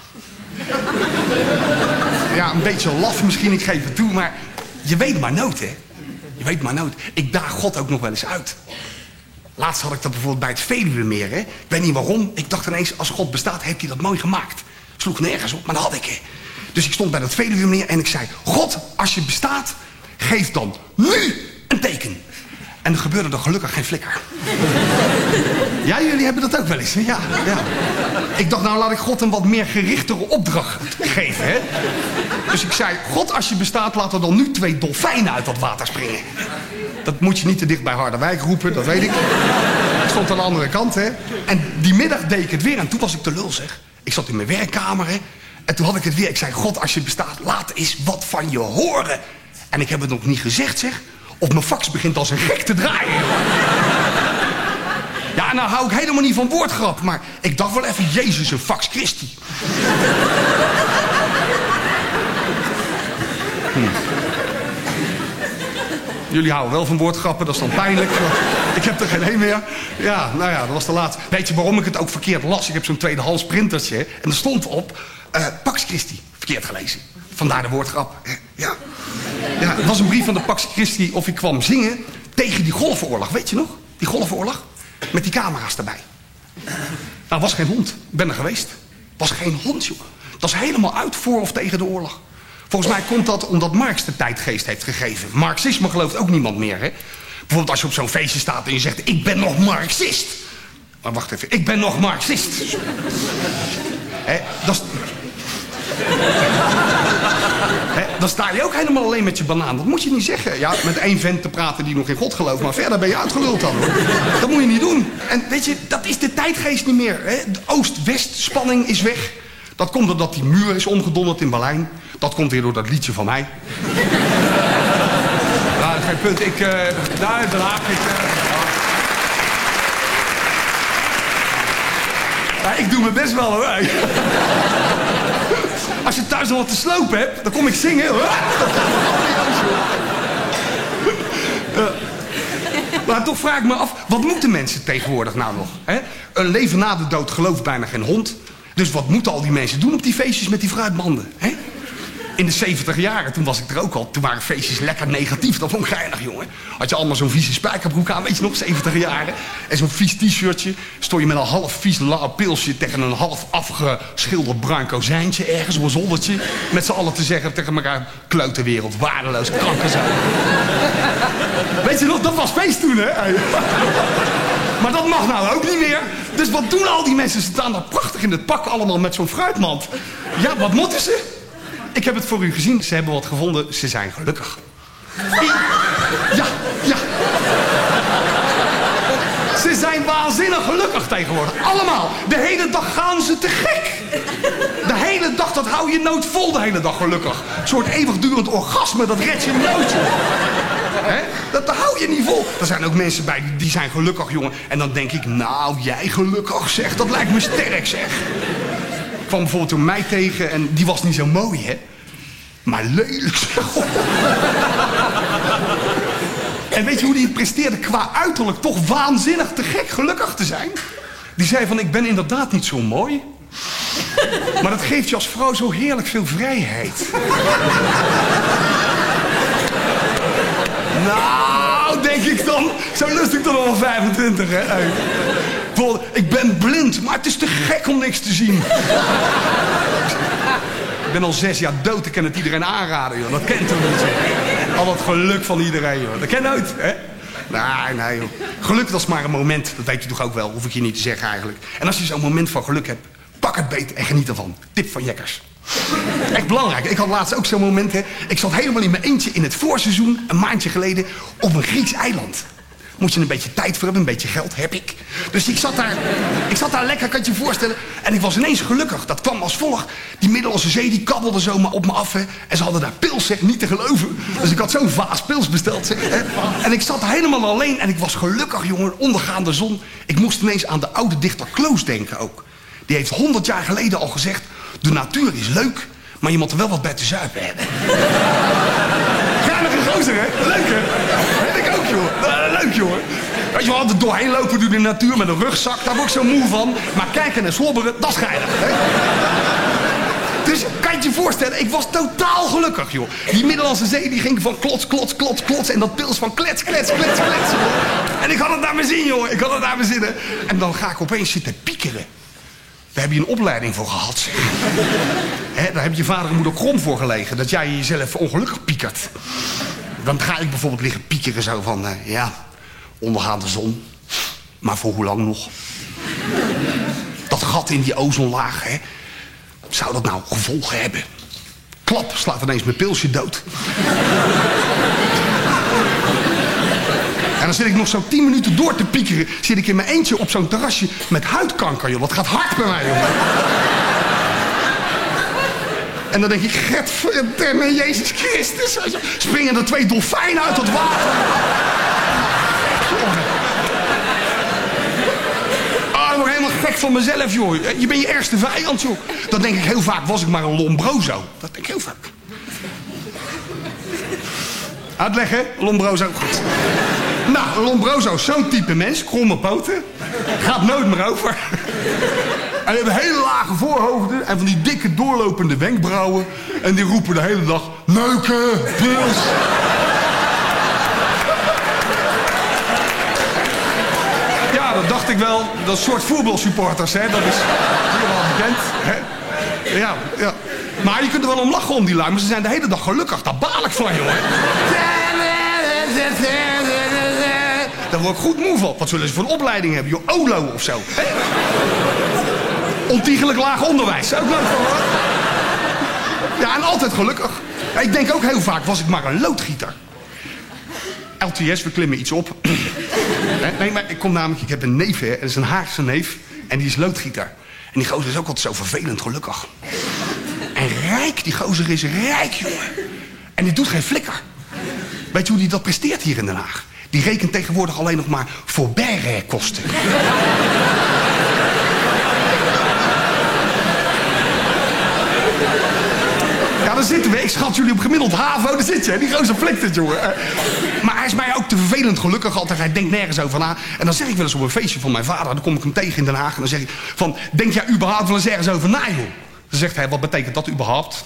Ja, een beetje laf misschien, ik geef het toe, maar je weet maar nooit, hè. Je weet maar nooit. Ik daag God ook nog wel eens uit. Laatst had ik dat bijvoorbeeld bij het Veluwemeer, hè. Ik weet niet waarom. Ik dacht ineens, als God bestaat, heeft hij dat mooi gemaakt. Sloeg nergens op, maar dat had ik, hè. Dus ik stond bij dat Veluwe meneer en ik zei... God, als je bestaat, geef dan nu een teken. En er gebeurde er gelukkig geen flikker. Ja, jullie hebben dat ook wel eens, hè? Ja, ja. Ik dacht, nou laat ik God een wat meer gerichtere opdracht geven, hè? Dus ik zei, God, als je bestaat, laat er dan nu twee dolfijnen uit dat water springen. Dat moet je niet te dicht bij Harderwijk roepen, dat weet ik. Ik stond aan de andere kant, hè? En die middag deed ik het weer en toen was ik de lul, zeg. Ik zat in mijn werkkamer, hè? En toen had ik het weer. Ik zei, God, als je bestaat, laat eens wat van je horen. En ik heb het nog niet gezegd, zeg. Of mijn fax begint als een gek te draaien. Ja, nou hou ik helemaal niet van woordgrap. Maar ik dacht wel even, Jezus, een fax Christi. Hm. Jullie houden wel van woordgrappen, dat is dan pijnlijk. Ik heb er geen een meer. Ja, nou ja, dat was de laatste. Weet je waarom ik het ook verkeerd las? Ik heb zo'n tweedehands printertje. En er stond op, uh, Pax Christi. Verkeerd gelezen. Vandaar de woordgrap. Ja. Ja, het was een brief van de Pax Christi of ik kwam zingen tegen die golfoorlog. Weet je nog? Die golfoorlog? Met die camera's erbij. Nou, was geen hond. Ik ben er geweest. Was geen hond, joh. Dat is helemaal uit voor of tegen de oorlog. Volgens mij komt dat omdat Marx de tijdgeest heeft gegeven. Marxisme gelooft ook niemand meer, hè? Bijvoorbeeld als je op zo'n feestje staat en je zegt... ik ben nog Marxist. Maar wacht even, ik ben nog Marxist. Hè, dat is... He, dan sta je ook helemaal alleen met je banaan. Dat moet je niet zeggen. Ja, met één vent te praten die nog in God gelooft. Maar verder ben je uitgeluld dan, hoor. Dat moet je niet doen. En weet je, dat is de tijdgeest niet meer. Hè? De Oost-West spanning is weg. Dat komt doordat die muur is omgedonderd in Berlijn. Dat komt weer door dat liedje van mij. Nou, dat is geen punt. Ik, uh, daar, Den Haag, ik... Uh, ja, ik doe mijn best wel, hoor. Als je thuis nog wat te slopen hebt, dan kom ik zingen. Ja. Maar toch vraag ik me af, wat moeten mensen tegenwoordig nou nog? Hè? Een leven na de dood gelooft bijna geen hond. Dus wat moeten al die mensen doen op die feestjes met die fruitmanden? Hè? In de zeventig jaren, toen was ik er ook al. Toen waren feestjes lekker negatief. Dat vond ik geinig, jongen. Had je allemaal zo'n vieze spijkerbroek aan, weet je nog, zeventig jaren. En zo'n vies t-shirtje. Stond je met een half vies lauw pilsje tegen een half afgeschilderd bruin kozijntje ergens op een zoldertje. Met z'n allen te zeggen tegen elkaar, kleuterwereld, waardeloos, kanker zijn. Weet je nog, dat was feest toen, hè? Maar dat mag nou ook niet meer. Dus wat doen al die mensen? Ze staan daar prachtig in het pak allemaal met zo'n fruitmand. Ja, wat moeten ze? Ik heb het voor u gezien. Ze hebben wat gevonden. Ze zijn gelukkig. Ja, ja. Ze zijn waanzinnig gelukkig tegenwoordig. Allemaal. De hele dag gaan ze te gek. De hele dag, dat hou je nooit vol de hele dag gelukkig. Een soort eeuwigdurend orgasme, dat red je nooit, joh. He? Dat, dat hou je niet vol. Er zijn ook mensen bij die, die zijn gelukkig, jongen. En dan denk ik, nou, jij gelukkig, zeg. Dat lijkt me sterk, zeg. Ik kwam bijvoorbeeld toen mij tegen en die was niet zo mooi, hè. Maar lelijk, zeg. En weet je hoe die presteerde qua uiterlijk toch waanzinnig te gek gelukkig te zijn? Die zei van, ik ben inderdaad niet zo mooi. Maar dat geeft je als vrouw zo heerlijk veel vrijheid. Nou, denk ik dan. Zo lust ik dan al wel vijfentwintig, hè. Hey. Bijvoorbeeld, ik ben blind, maar het is te gek om niks te zien. Ik ben al zes jaar dood, ik kan het iedereen aanraden, joh. Dat kent toch niet, joh. Al dat geluk van iedereen, joh. Dat ken je nooit, hè? Nee, nee, joh. Geluk, dat is maar een moment. Dat weet je toch ook wel, hoef ik je niet te zeggen eigenlijk. En als je zo'n moment van geluk hebt, pak het beet en geniet ervan. Tip van Jekkers. Echt belangrijk. Ik had laatst ook zo'n moment, hè. Ik zat helemaal in mijn eentje in het voorseizoen, een maandje geleden, op een Grieks eiland. Moet je een beetje tijd voor hebben, een beetje geld heb ik. Dus ik zat daar, ik zat daar lekker, kan je je voorstellen. En ik was ineens gelukkig. Dat kwam als volgt. Die Middellandse Zee, die kabbelde zo maar op me af. Hè. En ze hadden daar pils, zeg, niet te geloven. Dus ik had zo'n vaas pils besteld, zeg. Hè. En ik zat helemaal alleen en ik was gelukkig, jongen, ondergaande zon. Ik moest ineens aan de oude dichter Kloos denken ook. Die heeft honderd jaar geleden al gezegd, de natuur is leuk, maar je moet er wel wat bij te zuipen hebben. Geinige gozer, hè? Leuk, hè? Weet ik ook, joh. Leuk, joh. Weet je wel, er doorheen lopen door de natuur met een rugzak, daar word ik zo moe van. Maar kijken en slobberen, dat is geinig, hè? Dus kan je je voorstellen, ik was totaal gelukkig, joh. Die Middellandse Zee die ging van klots, klots, klots, klots. En dat pils van klets, klets, klets, klets. En ik had het naar me zin, joh. Ik had het naar me zin. En dan ga ik opeens zitten piekeren. Daar heb je een opleiding voor gehad, zeg. Hè, daar heb je vader en moeder krom voor gelegen. Dat jij jezelf ongelukkig piekert. Dan ga ik bijvoorbeeld liggen piekeren zo van... Uh, ja, ondergaande zon. Maar voor hoe lang nog? Dat gat in die ozonlaag, hè. Zou dat nou gevolgen hebben? Klap, slaat ineens mijn pilsje dood. En dan zit ik nog zo tien minuten door te piekeren. Zit ik in mijn eentje op zo'n terrasje met huidkanker, joh. Dat gaat hard bij mij, joh. En dan denk ik, Godverdomme, Jezus Christus. Springen er twee dolfijnen uit het water. Ah, ik word helemaal gek van mezelf, joh. Je bent je ergste vijand, joh. Dat denk ik heel vaak, was ik maar een Lombroso. Dat denk ik heel vaak. Uitleggen, Lombroso, goed. Nou, Lombroso, zo'n type mens, kromme poten. Gaat nooit meer over. En die hebben hele lage voorhoofden en van die dikke doorlopende wenkbrauwen. En die roepen de hele dag, neuken, pils. Ja, dat dacht ik wel. Dat soort voetbalsupporters, hè. Dat is helemaal bekend, hè. Ja, ja. Maar je kunt er wel om lachen om die lui, maar ze zijn de hele dag gelukkig. Daar baal ik van, joh. Daar word ik goed moe van. Wat zullen ze voor een opleiding hebben, joh? O L O of zo. Hè? Ontiegelijk laag onderwijs. Ook leuk van, hoor. Ja, en altijd gelukkig. Ja, ik denk ook heel vaak, was ik maar een loodgieter. L T S, we klimmen iets op. Nee, maar ik kom namelijk, ik heb een neef, hè. Dat is een Haagse neef. En die is loodgieter. En die gozer is ook altijd zo vervelend gelukkig. En rijk, die gozer is rijk, jongen. En die doet geen flikker. Weet je hoe die dat presteert hier in Den Haag? Die rekent tegenwoordig alleen nog maar voor bijrijkosten. Ja, daar zitten we. Ik schat jullie op gemiddeld HAVO. Daar zit je, die gozer flikt het, jongen. Maar hij is mij ook te vervelend gelukkig altijd. Hij denkt nergens over na. En dan zeg ik wel eens op een feestje van mijn vader. Dan kom ik hem tegen in Den Haag. En dan zeg ik van, denk jij überhaupt wel eens ergens over na, joh? Dan zegt hij, wat betekent dat überhaupt?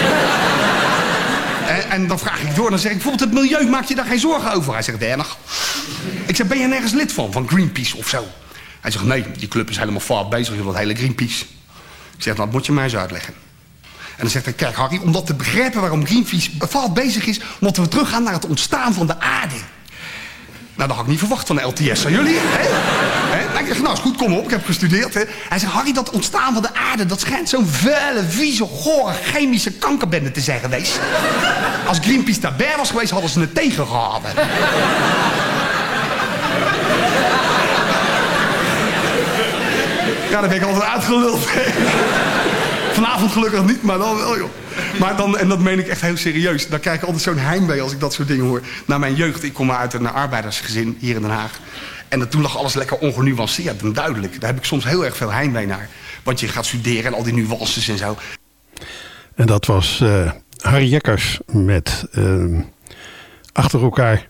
en, en dan vraag ik door. Dan zeg ik, bijvoorbeeld het milieu, maak je daar geen zorgen over? Hij zegt, weinig. Ik zeg, ben je nergens lid van? Van Greenpeace of zo? Hij zegt, nee, die club is helemaal fout bezig. Dat hele Greenpeace. Ik zeg, nou, dat moet je mij eens uitleggen. En dan zegt hij, kijk Harry, om dat te begrijpen waarom Greenpeace fout bezig is, moeten we teruggaan naar het ontstaan van de aarde. Nou, dat had ik niet verwacht van de L T S. Zijn jullie? Hè? Hè? Ik zeg, nou is goed, kom op, ik heb gestudeerd. Hè? Hij zegt, Harry, dat ontstaan van de aarde, dat schijnt zo'n vuile, vieze, gore, chemische kankerbende te zijn geweest. Als Greenpeace daarbij was geweest, hadden ze het tegengehouden. Ja, dan ben ik altijd uitgeluld. Vanavond gelukkig niet, maar dan wel, joh. Maar dan, en dat meen ik echt heel serieus. Dan krijg ik altijd zo'n heimwee als ik dat soort dingen hoor. Na mijn jeugd, ik kom maar uit een arbeidersgezin hier in Den Haag. En dat, toen lag alles lekker ongenuanceerd en duidelijk. Daar heb ik soms heel erg veel heimwee naar. Want je gaat studeren en al die nuances en zo. En dat was uh, Harry Jekkers met uh, achter elkaar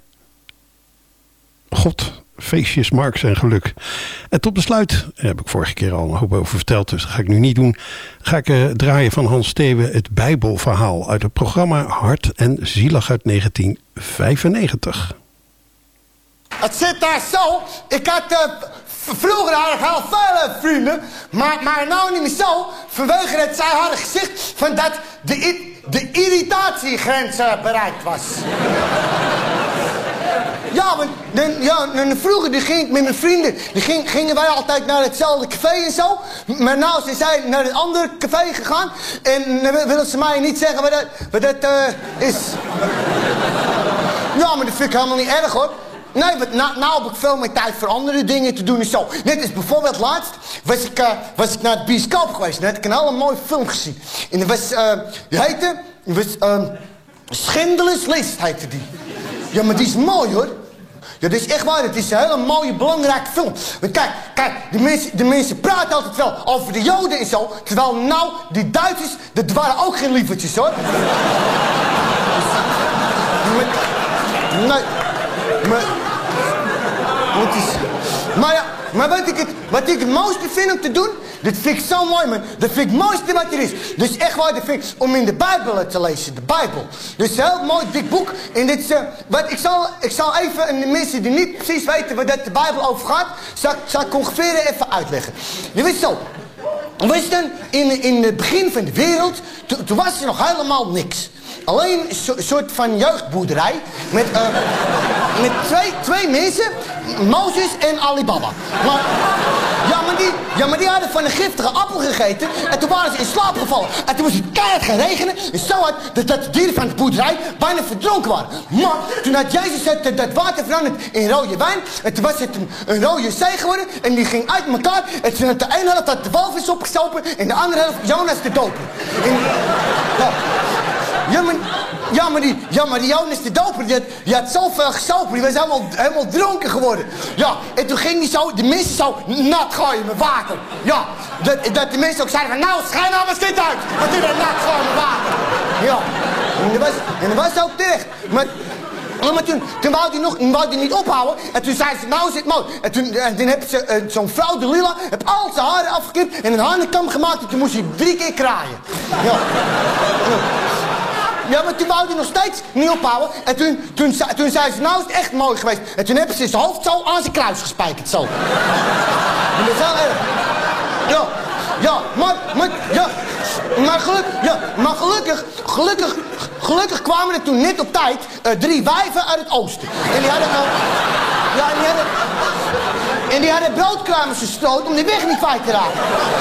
God, feestjes, Marx en geluk. En tot besluit, daar heb ik vorige keer al een hoop over verteld, dus dat ga ik nu niet doen. Ga ik uh, draaien van Hans Steeuwen het Bijbelverhaal uit het programma Hart en Zielig uit negentien vijfennegentig. Het zit daar zo. Ik had uh, vroeger had ik heel veel uh, vrienden, maar, maar nou niet meer zo. Vanwege het zij hadden gezegd van dat de, de irritatiegrens uh, bereikt was. Ja, want dan, ja, dan vroeger die ging ik met mijn vrienden, die ging, gingen wij altijd naar hetzelfde café en zo. Maar nou zijn zij naar een ander café gegaan. En dan willen ze mij niet zeggen wat dat, wat dat uh, is. Ja, maar dat vind ik helemaal niet erg, hoor. Nee, want nou, nou heb ik veel meer tijd voor andere dingen te doen en zo. Net als bijvoorbeeld laatst was ik, uh, was ik naar het bioscoop geweest. En had ik een hele mooie film gezien. En dat was, uh, die heette, die was, uh, Schindler's List heette die. Ja, maar die is mooi, hoor. Ja, dat is echt waar. Het is een hele mooie, belangrijke film. Want kijk, kijk, de mensen, de mensen praten altijd wel over de Joden en zo. Terwijl nou, die Duitsers, dat waren ook geen lievertjes, hoor. Dus, maar, nee, maar, het is, maar ja, maar wat ik, het, wat ik het mooiste vind om te doen, dat vind ik zo mooi, man. Dat vind ik het mooiste wat er is. Dus echt waar, dat vind ik om in de Bijbel te lezen, de Bijbel. Dus een heel mooi dik boek. En dit is, uh, wat, ik, zal, ik zal even, en de mensen die niet precies weten waar dat de Bijbel over gaat, zal, zal ik ongeveer even uitleggen. Je weet zo, Weet je dan, in, in het begin van de wereld, to, toen was er nog helemaal niks. Alleen een so, soort van jeugdboerderij met, uh, met twee, twee mensen, Mozes en Alibaba. Maar, ja, maar die, ja, maar die hadden van een giftige appel gegeten en toen waren ze in slaap gevallen. En toen moest het keihard gaan regenen en zo hard dat, dat de dieren van de boerderij bijna verdronken waren. Maar toen had Jezus het, dat water veranderd in rode wijn en toen was het een, een rode zee geworden en die ging uit elkaar. En toen had de ene helft had de walvis opgestopen en de andere helft Jonas de doper. En, ja, Ja, maar, ja, maar die, ja, maar die Jonas de Doper, die had, die had zoveel gesopen, die was helemaal, helemaal dronken geworden. Ja, en toen ging die zo, de mensen zo nat gooien met water. Ja, dat, dat de mensen ook zeiden van, nou, schijn nou maar kind uit. Want die werd nat gooien met water. Ja, en dat was, en dat was ook terecht. Maar, maar toen, toen wou hij nog wou die niet ophouden. En toen zei ze, nou is het mooi. En toen, en toen heb ze, uh, zo'n vrouw, de Lila, heb al zijn haren afgeknipt en een hanenkam gemaakt. En toen moest hij drie keer kraaien. Ja. Ja. Ja, maar toen wou hij nog steeds niet ophouden. En toen, toen, toen zei ze, nou is het echt mooi geweest. En toen hebben ze zijn hoofd zo aan zijn kruis gespijkerd, zo. En dat is wel erg. Ja, ja, maar, maar, ja, maar, geluk, ja, maar gelukkig, gelukkig, gelukkig kwamen er toen net op tijd uh, drie wijven uit het oosten. En die hadden, uh, ja, en die hadden, en die hadden broodkruimers gestoten om die weg niet kwijt te raken.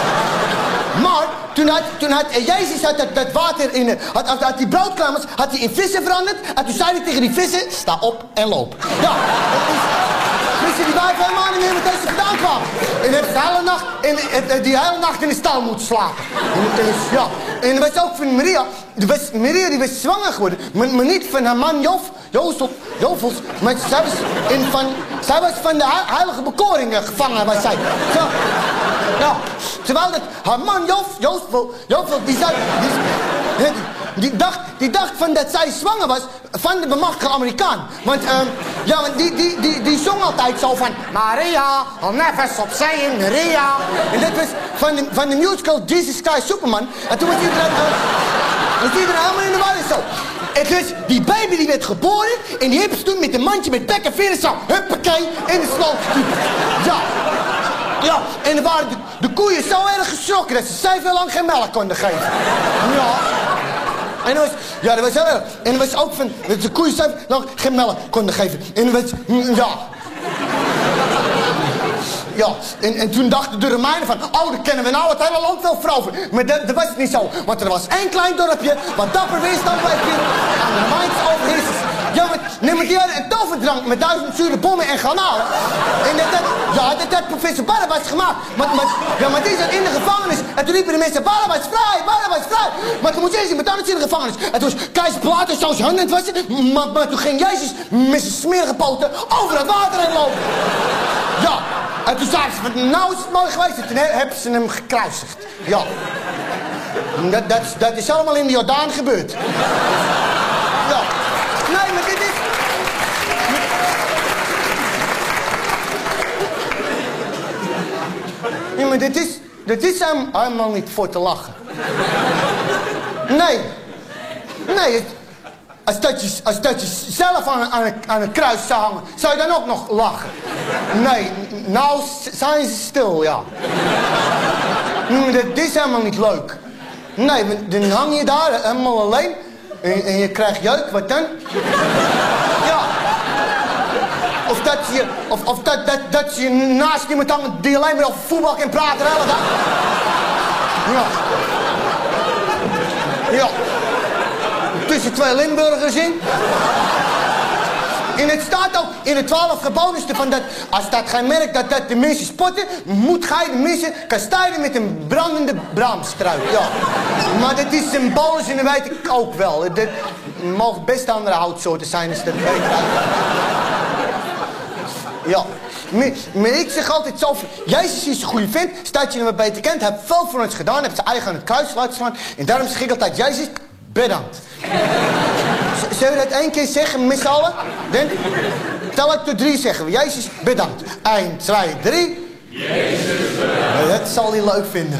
Maar toen had, toen had uh, Jezus had dat, dat water in, uh, had, had, had die broodkruimers had hij in vissen veranderd. En toen zei hij tegen die vissen, sta op en loop. Ja, wisten die wijven helemaal niet meer met deze vandaan kwamen. En hebben ze de hele nacht, in, uh, die hele nacht in de stal moeten slapen. En, en, ja. En dat was ook van Maria. Was, Maria die was zwanger geworden, maar, maar niet van haar man Jof, Jozef, Jovels. Maar zij was, in van, zij was van de heilige bekoring gevangen, was zij. Zo. Ja. Terwijl dat haar man Jof, Jozef, Jozef, die zei... Die, die, dacht, die dacht van dat zij zwanger was van de bemachtigde Amerikaan. Want, um, ja, want die, die, die, die zong altijd zo van... Maria, I'll never stop saying Maria. En dat was van de, van de musical Jesus Christ Superman. En toen was iedereen... Uh, was iedereen helemaal in de war en zo. En dus, die baby die werd geboren... en die hebben ze toen met een mandje met bek en veren zo... huppakee, in de sloot gestuurd. Ja. Ja, en dan waren de, de koeien zo erg geschrokken... dat ze zeven lang geen melk konden geven. Ja. En dat was, ja, dat was heel erg. En dat was ook van, dat de koeien zeven lang geen melk konden geven. En dat was, ja. Ja, en, en toen dachten de Romeinen van... oh, dan kennen we nou het hele land wel veroveren. Maar dat, dat was het niet zo. Want er was één klein dorpje... wat dapper weerstand bleef bieden... aan de Romeinse overheersers. Ja, maar, nee, maar die hadden een toverdrank... met duizend zure bommen en garnalen. En dat, dat, ja, dat had professor Barabbas gemaakt. Maar, maar, ja, maar die zat in de gevangenis. En toen riepen de mensen... Barabbas vrij, Barabbas vrij. Maar toen moest Jezus met anders in de gevangenis. En toen was keizer Pilatus zo zijn handen wassen. Maar, maar toen ging Jezus met zijn smerige poten... over het water heen lopen. Ja. En toen zeiden ze, nou is het mooi geweest. En toen hebben ze hem gekruisigd. Ja. Dat, dat, dat is allemaal in de Jordaan gebeurd. Ja. Nee, maar dit is... Nee, maar dit is... Dit is helemaal niet voor te lachen. Nee. Nee, het... Als dat, je, als dat je zelf aan, aan, aan het kruis zou hangen, zou je dan ook nog lachen? Nee, nou zijn ze stil, ja. Nee, dat is helemaal niet leuk. Nee, dan hang je daar helemaal alleen en, en je krijgt jeuk, wat dan? Ja. Of dat je, of, of dat, dat, dat je naast iemand hangt die alleen maar over voetbal kan praten de hele dag. Ja. Ja. Tussen twee Limburgers in. En het staat ook in de twaalf gebonenste van dat... als dat gij merkt dat, dat de mensen spotten... moet gij de mensen kastijden met een brandende braamstruik. Ja. Maar dat is symbolisch en dat weet ik ook wel. Er mogen best andere houtsoorten zijn als dat weet. Ja. Maar, maar ik zeg altijd zo van... Jezus is een goede vent, staat je hem wat beter kent... heeft veel voor ons gedaan, heeft zijn eigen aan het kruis laten slaan... en daarom zeg ik altijd... Jezus, bedankt. Zullen we dat één keer zeggen met z'n allen? Dan tel ik tot drie zeggen we. Jezus, bedankt. één, twee, drie. Jezus, bedankt. Dat zal hij leuk vinden.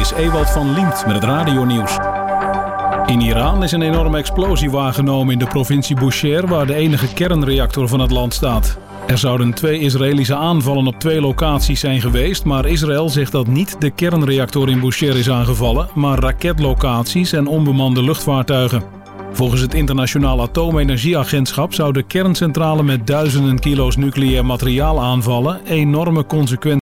is Ewald van Liemt met het radionieuws. In Iran is een enorme explosie waargenomen in de provincie Bushehr, waar de enige kernreactor van het land staat. Er zouden twee Israëlische aanvallen op twee locaties zijn geweest, maar Israël zegt dat niet de kernreactor in Bushehr is aangevallen, maar raketlocaties en onbemande luchtvaartuigen. Volgens het Internationaal Atoomenergieagentschap zou de kerncentrale met duizenden kilo's nucleair materiaal aanvallen enorme consequenties